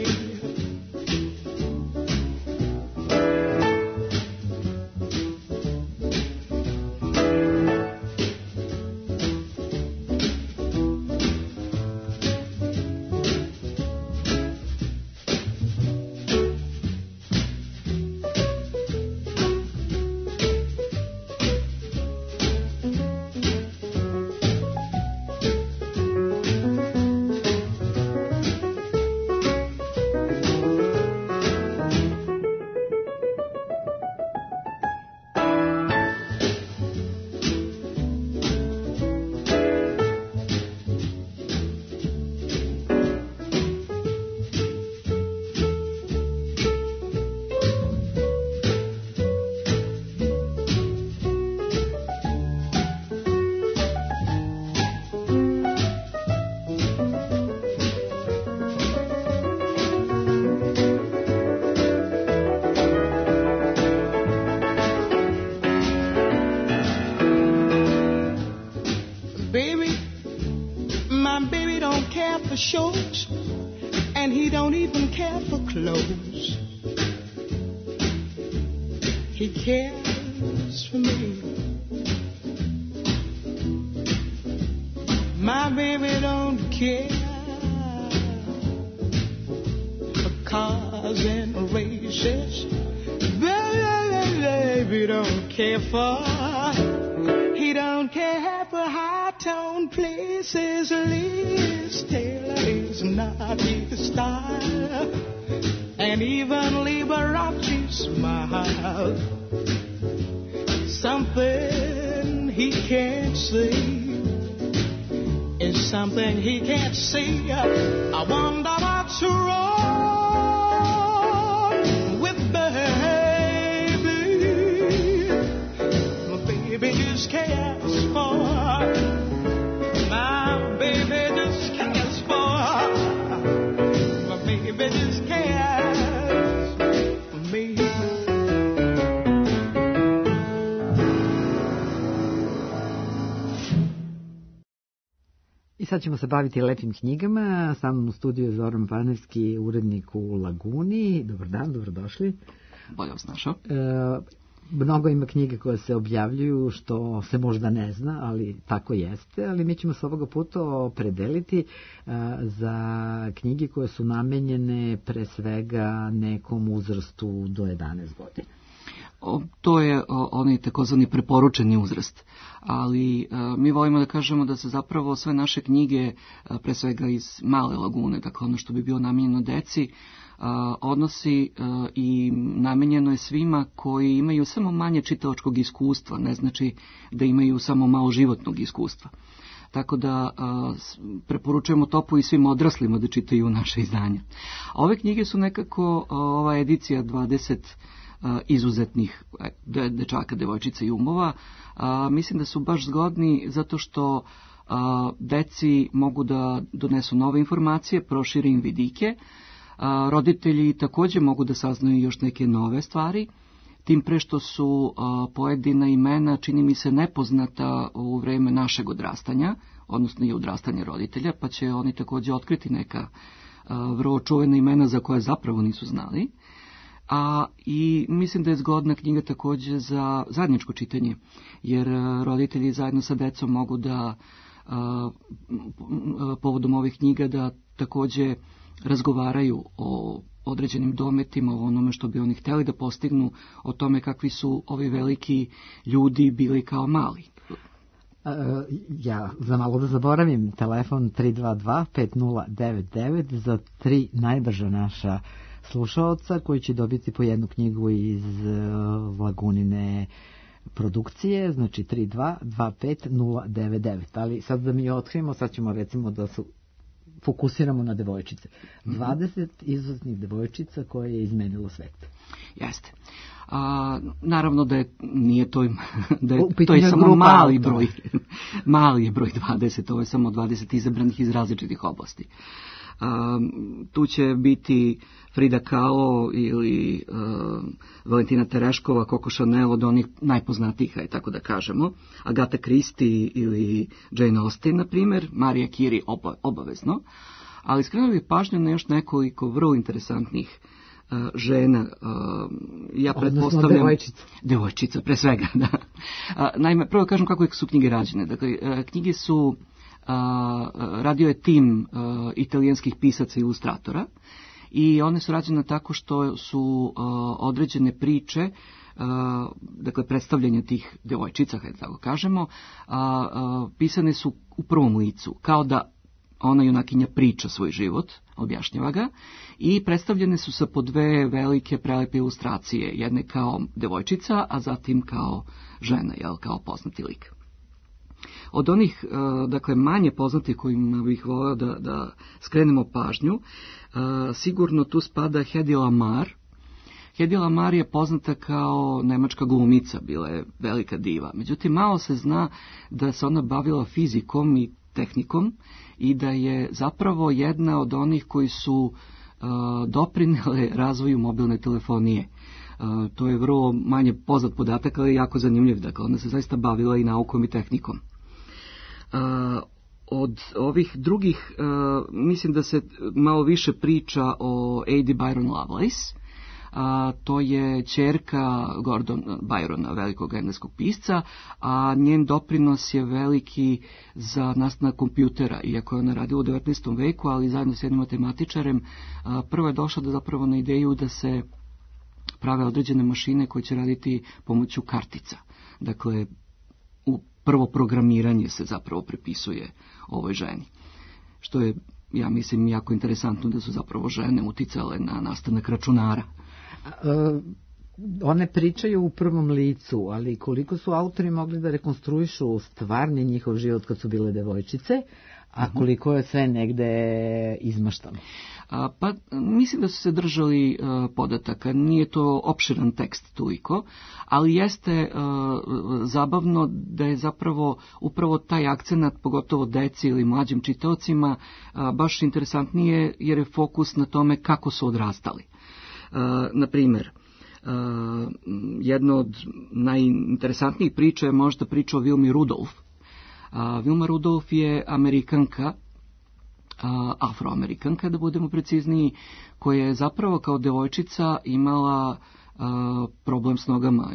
Shows, and he don't even care for clothes. He cares for me. My baby don't care for cars and races. Baby don't care for. He don't care for high-tone places. Liz Taylor is not his style, and even Liberace smile. Something he can't see is something he can't see. I wonder what's wrong with baby. My baby just cares for. My baby just cares for. My baby just cares for me. I sad ćemo se baviti lepim knjigama. Sa mnom u studiju je Zoran Panevski, urednik u Laguni. Dobar dan, dobrodošli. Bolje vas našao. Mnogo ima knjige koje se objavljuju što se možda ne zna, ali tako jeste, ali mi ćemo se ovoga puta opredeliti za knjige koje su namenjene pre svega nekom uzrastu do 11 godina. To je onaj takozvani preporučeni uzrast, ali mi volimo da kažemo da se zapravo sve naše knjige, pre svega iz Male Lagune, dakle ono što bi bilo namenjeno deci, odnosi i namenjeno je svima koji imaju samo manje čitalačkog iskustva, ne znači da imaju samo malo životnog iskustva. Tako da preporučujemo toplo i svim odraslima da čitaju naše izdanja. Ove knjige su nekako ova edicija 20 izuzetnih dečaka, devojčica i umova. Mislim da su baš zgodni zato što deci mogu da donesu nove informacije, prošire im vidike. Roditelji također mogu da saznaju još neke nove stvari, tim pre što su pojedina imena, čini mi se, nepoznata u vreme našeg odrastanja, odnosno i odrastanja roditelja, pa će oni također otkriti neka vrlo čuvena imena za koje zapravo nisu znali. I mislim da je zgodna knjiga također za zajedničko čitanje, jer roditelji zajedno sa decom mogu da povodom ovih knjiga da također razgovaraju o određenim dometima, o onome što bi oni htjeli da postignu, o tome kakvi su ovi veliki ljudi bili kao mali. Ja za malo da zaboravim, telefon 322-5099 za 3 najbrža naša slušaoca koji će dobiti po jednu knjigu iz Lagunine produkcije, znači 322-55099. Ali sad da mi otkrijemo, sad ćemo recimo da se fokusiramo na devojčice. 20 izuzetnih devojčica koje je izmenilo svet. Jeste. Naravno da nije to, to pitanju je je samo grupa mali autora. broj, mali je broj 20, ovo je samo 20 izabranih iz različitih oblasti. Tu će biti Frida Kahlo ili Valentina Tereškova, Coco Chanel od onih najpoznatijih, tako da kažemo, Agatha Christie ili Jane Austen, na primjer, Maria Curie obavezno, ali skrenuo bih pažnju na još nekoliko vrlo interesantnih žena, ja pretpostavljam devojčica pre svega, da. Naime, prvo kažem kako su knjige rađene. Dakle, knjige su radio je tim italijanskih pisaca i ilustratora i one su rađene tako što su određene priče, dakle predstavljanje tih devojčica, hajde tako kažemo, pisane su u prvom licu, kao da ona junakinja priča svoj život, objašnjava ga, i predstavljene su sa po dve velike prelepe ilustracije, jedne kao devojčica, a zatim kao žena, kao poznati lik. Od onih, dakle, manje poznatih kojima bih voleo da skrenemo pažnju, sigurno tu spada Hedy Lamarr. Hedy Lamarr je poznata kao nemačka glumica, bila je velika diva. Međutim, malo se zna da se ona bavila fizikom i tehnikom i da je zapravo jedna od onih koji su doprinele razvoju mobilne telefonije. To je vrlo manje poznat podatak, ali jako zanimljiv. Dakle, ona se zaista bavila i naukom i tehnikom. Od ovih drugih, mislim da se malo više priča o A.D. Byron Lovelace. To je ćerka Gordona Byrona, velikog engleskog pisca, a njen doprinos je veliki za nastanak kompjutera, iako je ona radila u 19. veku, ali zajedno s jednim matematičarem. Prvo je došla zapravo na ideju da se prave određene mašine koje će raditi pomoću kartica. Dakle, prvo programiranje se zapravo prepisuje ovoj ženi. Što je, ja mislim, jako interesantno da su zapravo žene uticale na nastanak računara. One pričaju u prvom licu, ali koliko su autori mogli da rekonstruišu stvarni njihov život kad su bile devojčice, a koliko je sve negde izmaštano? Pa mislim da su se držali podataka, nije to opširan tekst toliko, ali jeste zabavno da je zapravo upravo taj akcenat, pogotovo deci ili mlađim čitaocima, baš interesantnije jer je fokus na tome kako su odrastali. Na primjer, jedna od najinteresantnijih priča je možda priča o Wilmi Rudolph. Wilma Rudolph je Amerikanka, Afroamerikanka, da budemo precizniji, koja je zapravo kao devojčica imala problem s nogama,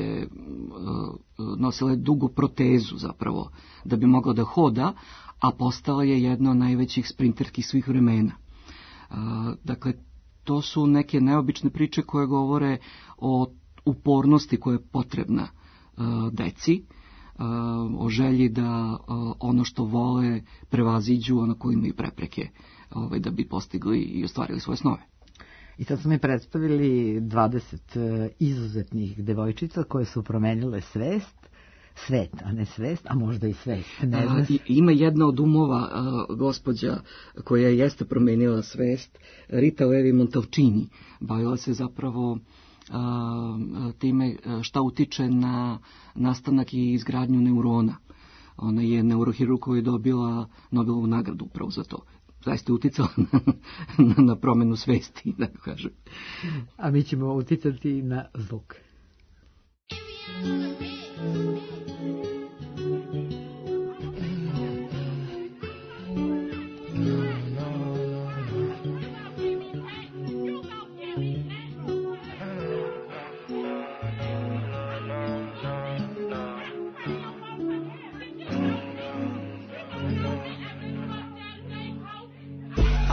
nosila je dugu protezu zapravo da bi mogla da hoda, a postala je jedna od najvećih sprinterki svih vremena. Dakle, to su neke neobične priče koje govore o upornosti koja je potrebna deci, o želji da ono što vole prevaziđu ono koji imaju prepreke, da bi postigli i ostvarili svoje snove. I sad smo mi predstavili 20 izuzetnih devojčica koje su promenile svet, a ne svest, a možda i svest. Ima jedna od umova, gospođa koja jeste promenila svest, Rita Levi Montalcini. Bavila se zapravo time šta utiče na nastanak i izgradnju neurona. Ona je neurohirurg koja je dobila Nobelovu nagradu upravo za to. Zaista je uticala na promenu svesti, da kažem. A mi ćemo uticati na zvuk.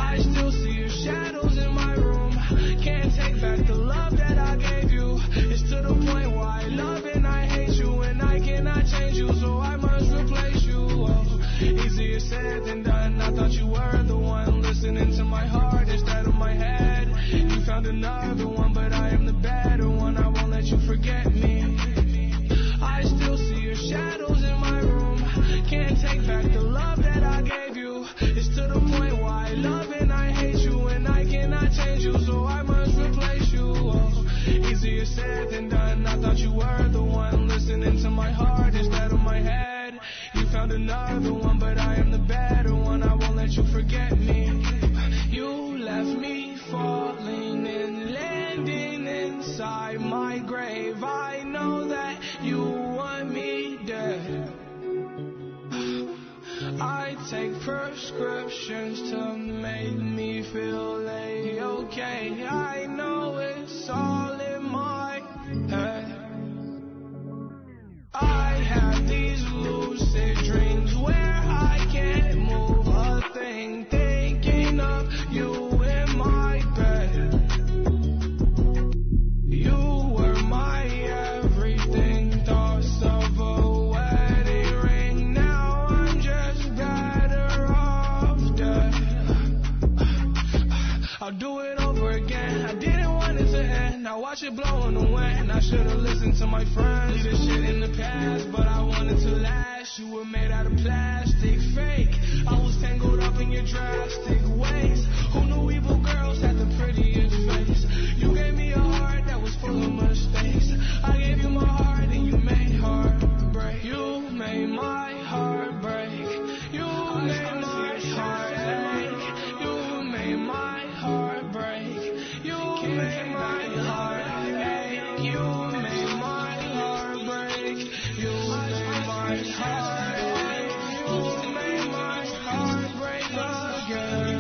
Shadows in my room, can't take back the love that I gave you. It's take prescriptions to make me feel okay. I know it's all in my head. I have these lucid dreams where I can't move a thing, thinking of you in my bed. You were my everything, thoughts of a wedding ring. Now I'm just better off dead. I'll do it over again. I didn't want it to end. Now watch it blow in the wind. I should've listened to my friends. Leave this shit in the past, but I wanted to last. You were made out of plastic, fake. I was tangled up in your drastic ways. Who knew evil girls had the prettiest face? You gave me a heart that was full of mistakes. I gave you my heart and you made heart break. You made my heart break. You made my heart ache. You made my heart break. You made my heart ache. You made my heart break. You made my heart ache. You made my heart break again.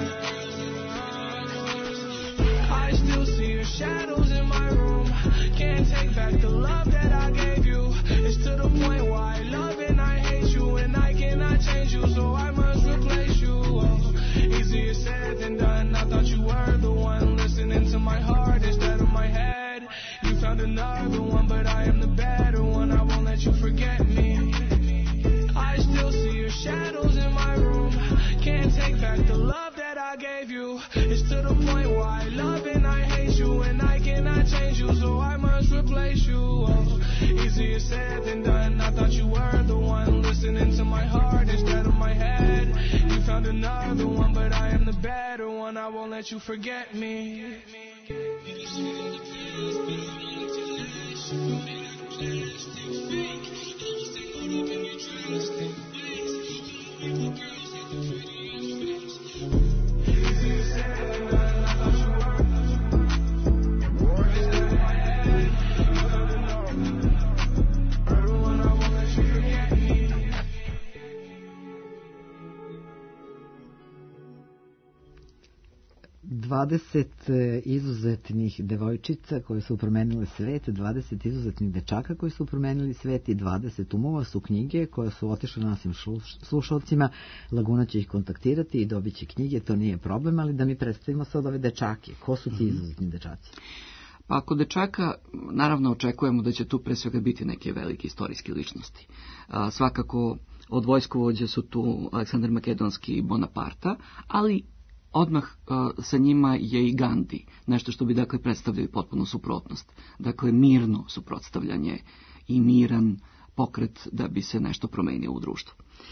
I still see your shadows in my room. Can't take back the love that I gave you. It's to the point where I love and I hate you, and I cannot change you, so I must replace you. Oh, easier said than done. I thought you were the one listening to my heart instead of my head. You found another one, but I am the better one. I won't let you forget me. I still see your shadows in my room. Can't take back the love that I gave you. It's to the point where I love and I hate you, and I cannot change you, so I must replace you. Oh, easier said than done. I thought you were the one listening to my heart instead of my head. You found another one, but I am the better one. I won't let you forget me. Dvadeset izuzetnih devojčica koje su promenile svet, 20 izuzetnih dečaka koji su promenili svet i 20 umova su knjige koje su otišle našim slušalcima. Laguna će ih kontaktirati i dobit će knjige, to nije problem, ali da mi predstavimo sad ove dečake. Ko su ti izuzetni dečaci? Pa ako dečaka, naravno očekujemo da će tu pre svega biti neke velike istorijske ličnosti. Svakako od vojskovođa su tu Aleksandar Makedonski i Bonaparta, ali odmah sa njima je i Gandhi, nešto što bi dakle predstavljaju potpuno suprotnost. Dakle, mirno suprotstavljanje i miran pokret da bi se nešto promenilo u društvu.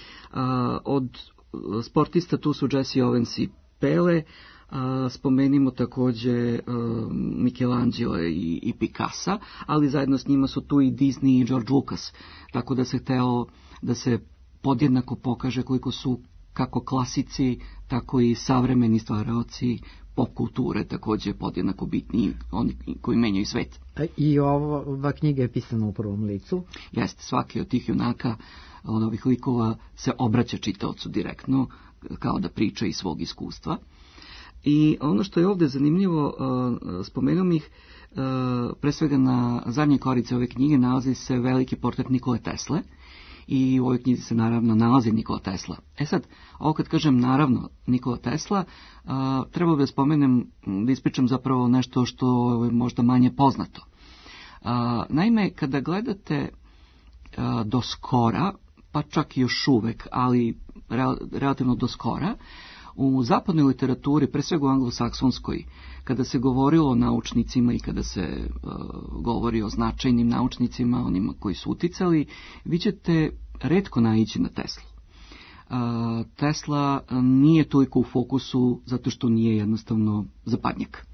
Od sportista tu su Jesse Owens i Pele, spomenimo takođe Michelangelo i Picassa, ali zajedno s njima su tu i Disney i George Lucas, tako da se hteo da se podjednako pokaže koliko su kako klasici, tako i savremeni stvaraoci pop kulture takođe podjednako bitni, oni koji menjaju svet. I ova knjiga je pisana u prvom licu? Jeste, svaki od tih junaka, od ovih likova, se obraća čitaocu direktno, kao da priča iz svog iskustva. I ono što je ovde zanimljivo, spomenuo ih, pre svega na zadnjoj korici ove knjige nalazi se veliki portret Nikole Tesle, i u ovoj knjizi se naravno nalazi Nikola Tesla. Sad, ovo kad kažem naravno Nikola Tesla, treba da spomenem, da ispričam zapravo nešto što je možda manje poznato. Naime, kada gledate do skora, pa čak i još uvek, ali relativno do skora, u zapadnoj literaturi, pre svega u anglosaksonskoj, kada se govorilo o naučnicima i kada se govori o značajnim naučnicima, onima koji su uticali, vi ćete retko naići na Teslu. Tesla nije toliko u fokusu zato što nije jednostavno zapadnjak.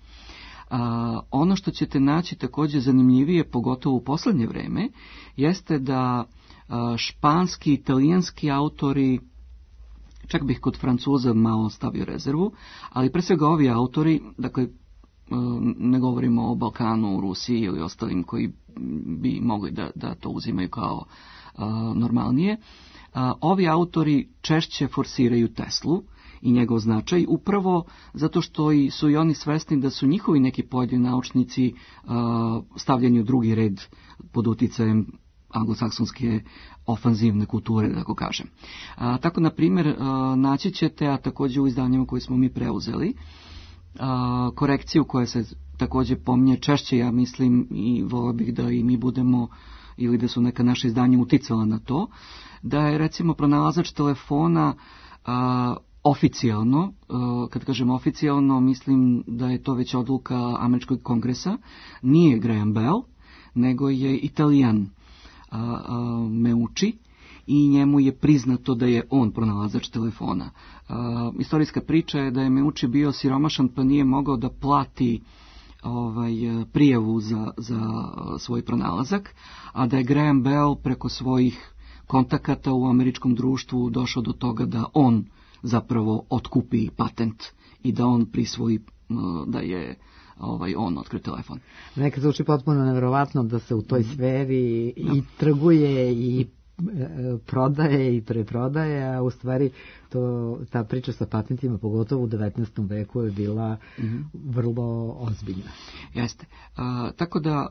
Ono što ćete naći također zanimljivije, pogotovo u poslednje vreme, jeste da španski, italijanski autori, čak bih kod Francuza malo stavio rezervu, ali pre svega ovi autori, dakle, ne govorimo o Balkanu, Rusiji ili ostalim koji bi mogli da to uzimaju kao normalnije. Ovi autori češće forsiraju Teslu i njegov značaj, upravo zato što su i oni svesni da su njihovi neki pojedini naučnici stavljeni u drugi red pod uticajem anglosaksonske ofanzivne kulture, da tako kažem. Tako, na primjer, naći ćete, a također u izdanjima koje smo mi preuzeli, korekciju koja se također pominje češće, ja mislim, i volio bih da i mi budemo, ili da su neka naša izdanja uticala na to, da je, recimo, pronalazač telefona oficijalno, kad kažem oficijalno, mislim da je to već odluka Američkog kongresa, nije Graham Bell, nego je Italijan Meucci, i njemu je priznato da je on pronalazač telefona. Istorijska priča je da je Meucci bio siromašan pa nije mogao da plati prijavu za svoj pronalazak, a da je Graham Bell preko svojih kontakata u američkom društvu došao do toga da on zapravo otkupi patent i da on prisvoji da je on otkrio telefon. Nekad zvuči potpuno nevjerovatno da se u toj sferi i trguje i prodaje i preprodaje, a u stvari ta priča sa patentima, pogotovo u 19. veku, je bila vrlo ozbiljna. Jeste. Tako da,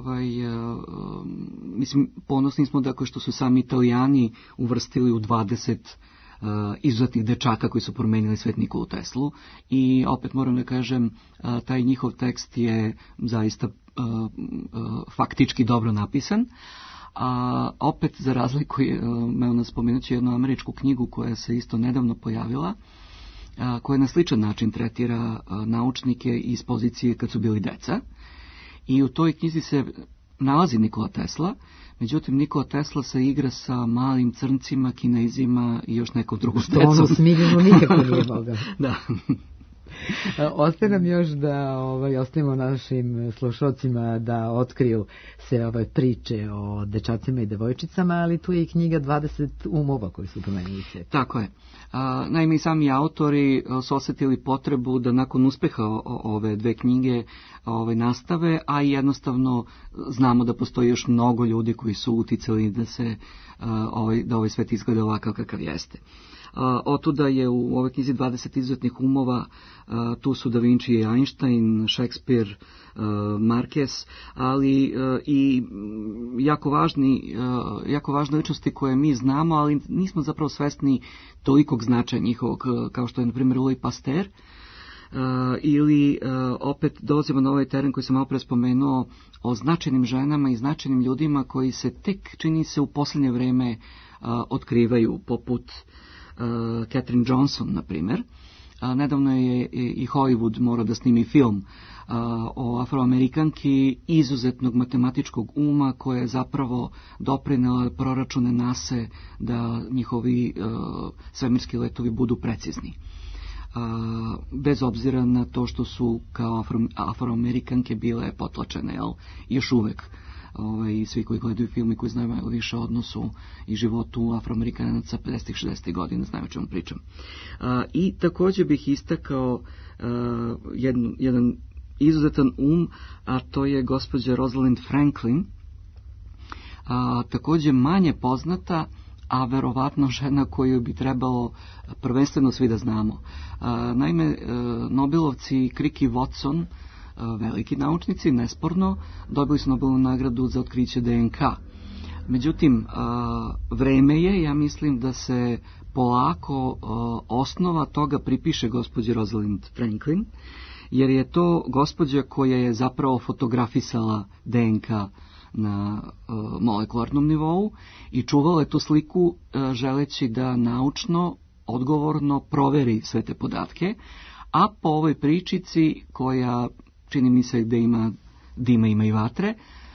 mislim, ponosni smo dakle što su sami Italijani uvrstili u 20 izuzetnih dečaka koji su promenili svet Nikolu Teslu, i opet moram da kažem, taj njihov tekst je zaista faktički dobro napisan. A opet, za razliku, spomenući jednu američku knjigu koja se isto nedavno pojavila, koja na sličan način tretira naučnike iz pozicije kad su bili deca, i u toj knjizi se nalazi Nikola Tesla, međutim Nikola Tesla se igra sa malim crncima, Kinezima i još nekom drugom decom. Što ono smiljeno nikako nije mogao. Da. Ostaje nam još da ostavimo našim slušalcima da otkriju sve ove priče o dečacima i devojčicama, ali tu je i knjiga 20 umova koji su promenili svijet. Tako je. Naime, i sami autori su osjetili potrebu da nakon uspeha ove dve knjige nastave, a i jednostavno znamo da postoji još mnogo ljudi koji su uticali da ovaj svet izgleda ovakav kakav jeste. Otuda je u ovoj knjizi 20 izuzetnih umova, tu su Da Vinci i Einstein, Shakespeare, Marquez, ali i jako važne ličnosti koje mi znamo, ali nismo zapravo svesni tolikog značaja njihovog, kao što je na primjer Louis Pasteur, ili opet dolazimo na ovaj teren koji sam malo pre spomenuo o značajnim ženama i značajnim ljudima koji se tek, čini se, u posljednje vreme otkrivaju, poput Katherine Johnson, na primjer. Nedavno je i Hollywood morao da snimi film o Afroamerikanki izuzetnog matematičkog uma koja je zapravo doprinela proračune NASA da njihovi svemirski letovi budu precizni. Bez obzira na to što su kao Afroamerikanke bile potlačene, još uvek. Svi koji gledaju film i koji znaju više o odnosu i životu Afroamerikanaca 50. 60. godina znaju o čemu pričam. I također bih istakao jedan izuzetan a to je gospođa Rosalind Franklin, također manje poznata, a verovatno žena koju bi trebalo prvenstveno svi da znamo. Naime, Nobelovci Crick i Watson, veliki naučnici, nesporno, dobili su Nobelovu nagradu za otkriće DNK. Međutim, vreme je, ja mislim, da se polako osnova toga pripiše gospođi Rosalind Franklin, jer je to gospođa koja je zapravo fotografisala DNK na molekularnom nivou i čuvala je tu sliku želeći da naučno, odgovorno proveri sve te podatke, a po ovoj pričici koja čini mi se da ima dima, ima i vatre,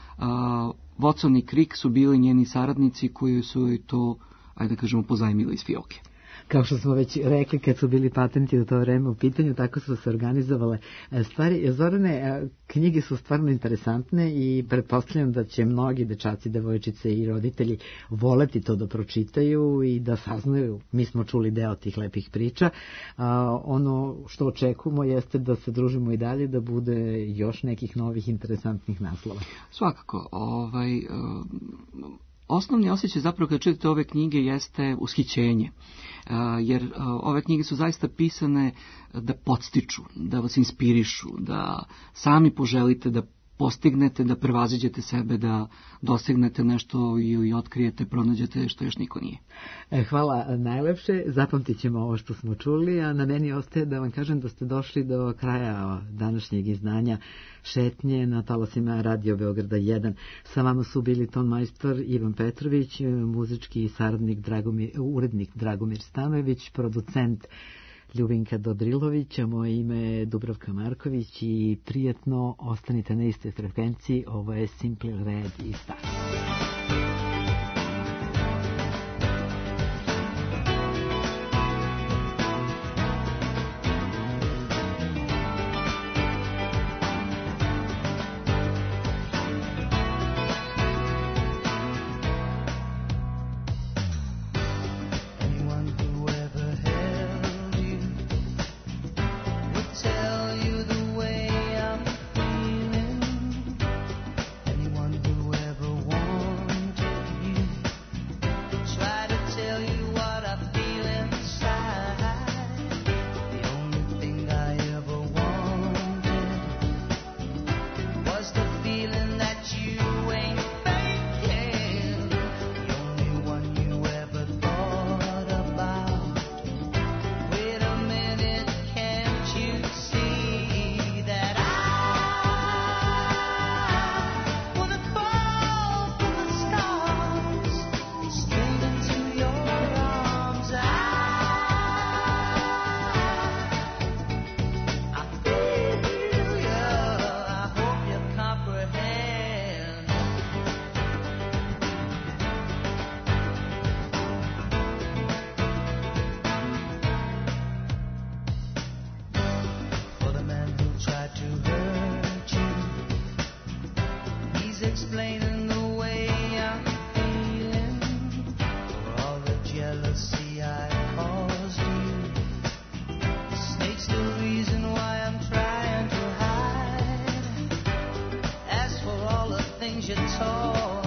Watson i Crick su bili njeni saradnici koji su joj to, ajde da kažemo, pozajmili iz fioke. Kao što smo već rekli, kad su bili patenti u to vreme u pitanju, tako su se organizovale stvari. Zorane, knjige su stvarno interesantne i pretpostavljam da će mnogi dečaci, devojčice i roditelji voleti to da pročitaju i da saznaju. Mi smo čuli deo tih lepih priča. Ono što očekujemo jeste da se družimo i dalje, da bude još nekih novih interesantnih naslova. Svakako. osnovni osjećaj zapravo kad čitate ove knjige jeste ushićenje. Jer ove knjige su zaista pisane da podstiču, da vas inspirišu, da sami poželite da postignete, da prevaziđete sebe, da dostignete nešto ili otkrijete, pronađete što još niko nije. Hvala najlepše, zapamtit ćemo ovo što smo čuli, a na meni ostaje da vam kažem da ste došli do kraja današnjeg izdanja Šetnje na talasima Radio Beograda 1. Sa vama su bili ton majstor Ivan Petrović, muzički saradnik urednik Dragomir Stanojević, producent Ljubinka Dodrilović, a moje ime je Dubravka Marković i prijatno ostanite na istoj frekvenciji. Ovo je Simple Red i Stars. Explaining the way I'm feeling for all the jealousy I caused you. The snake's the reason why I'm trying to hide. As for all the things you taught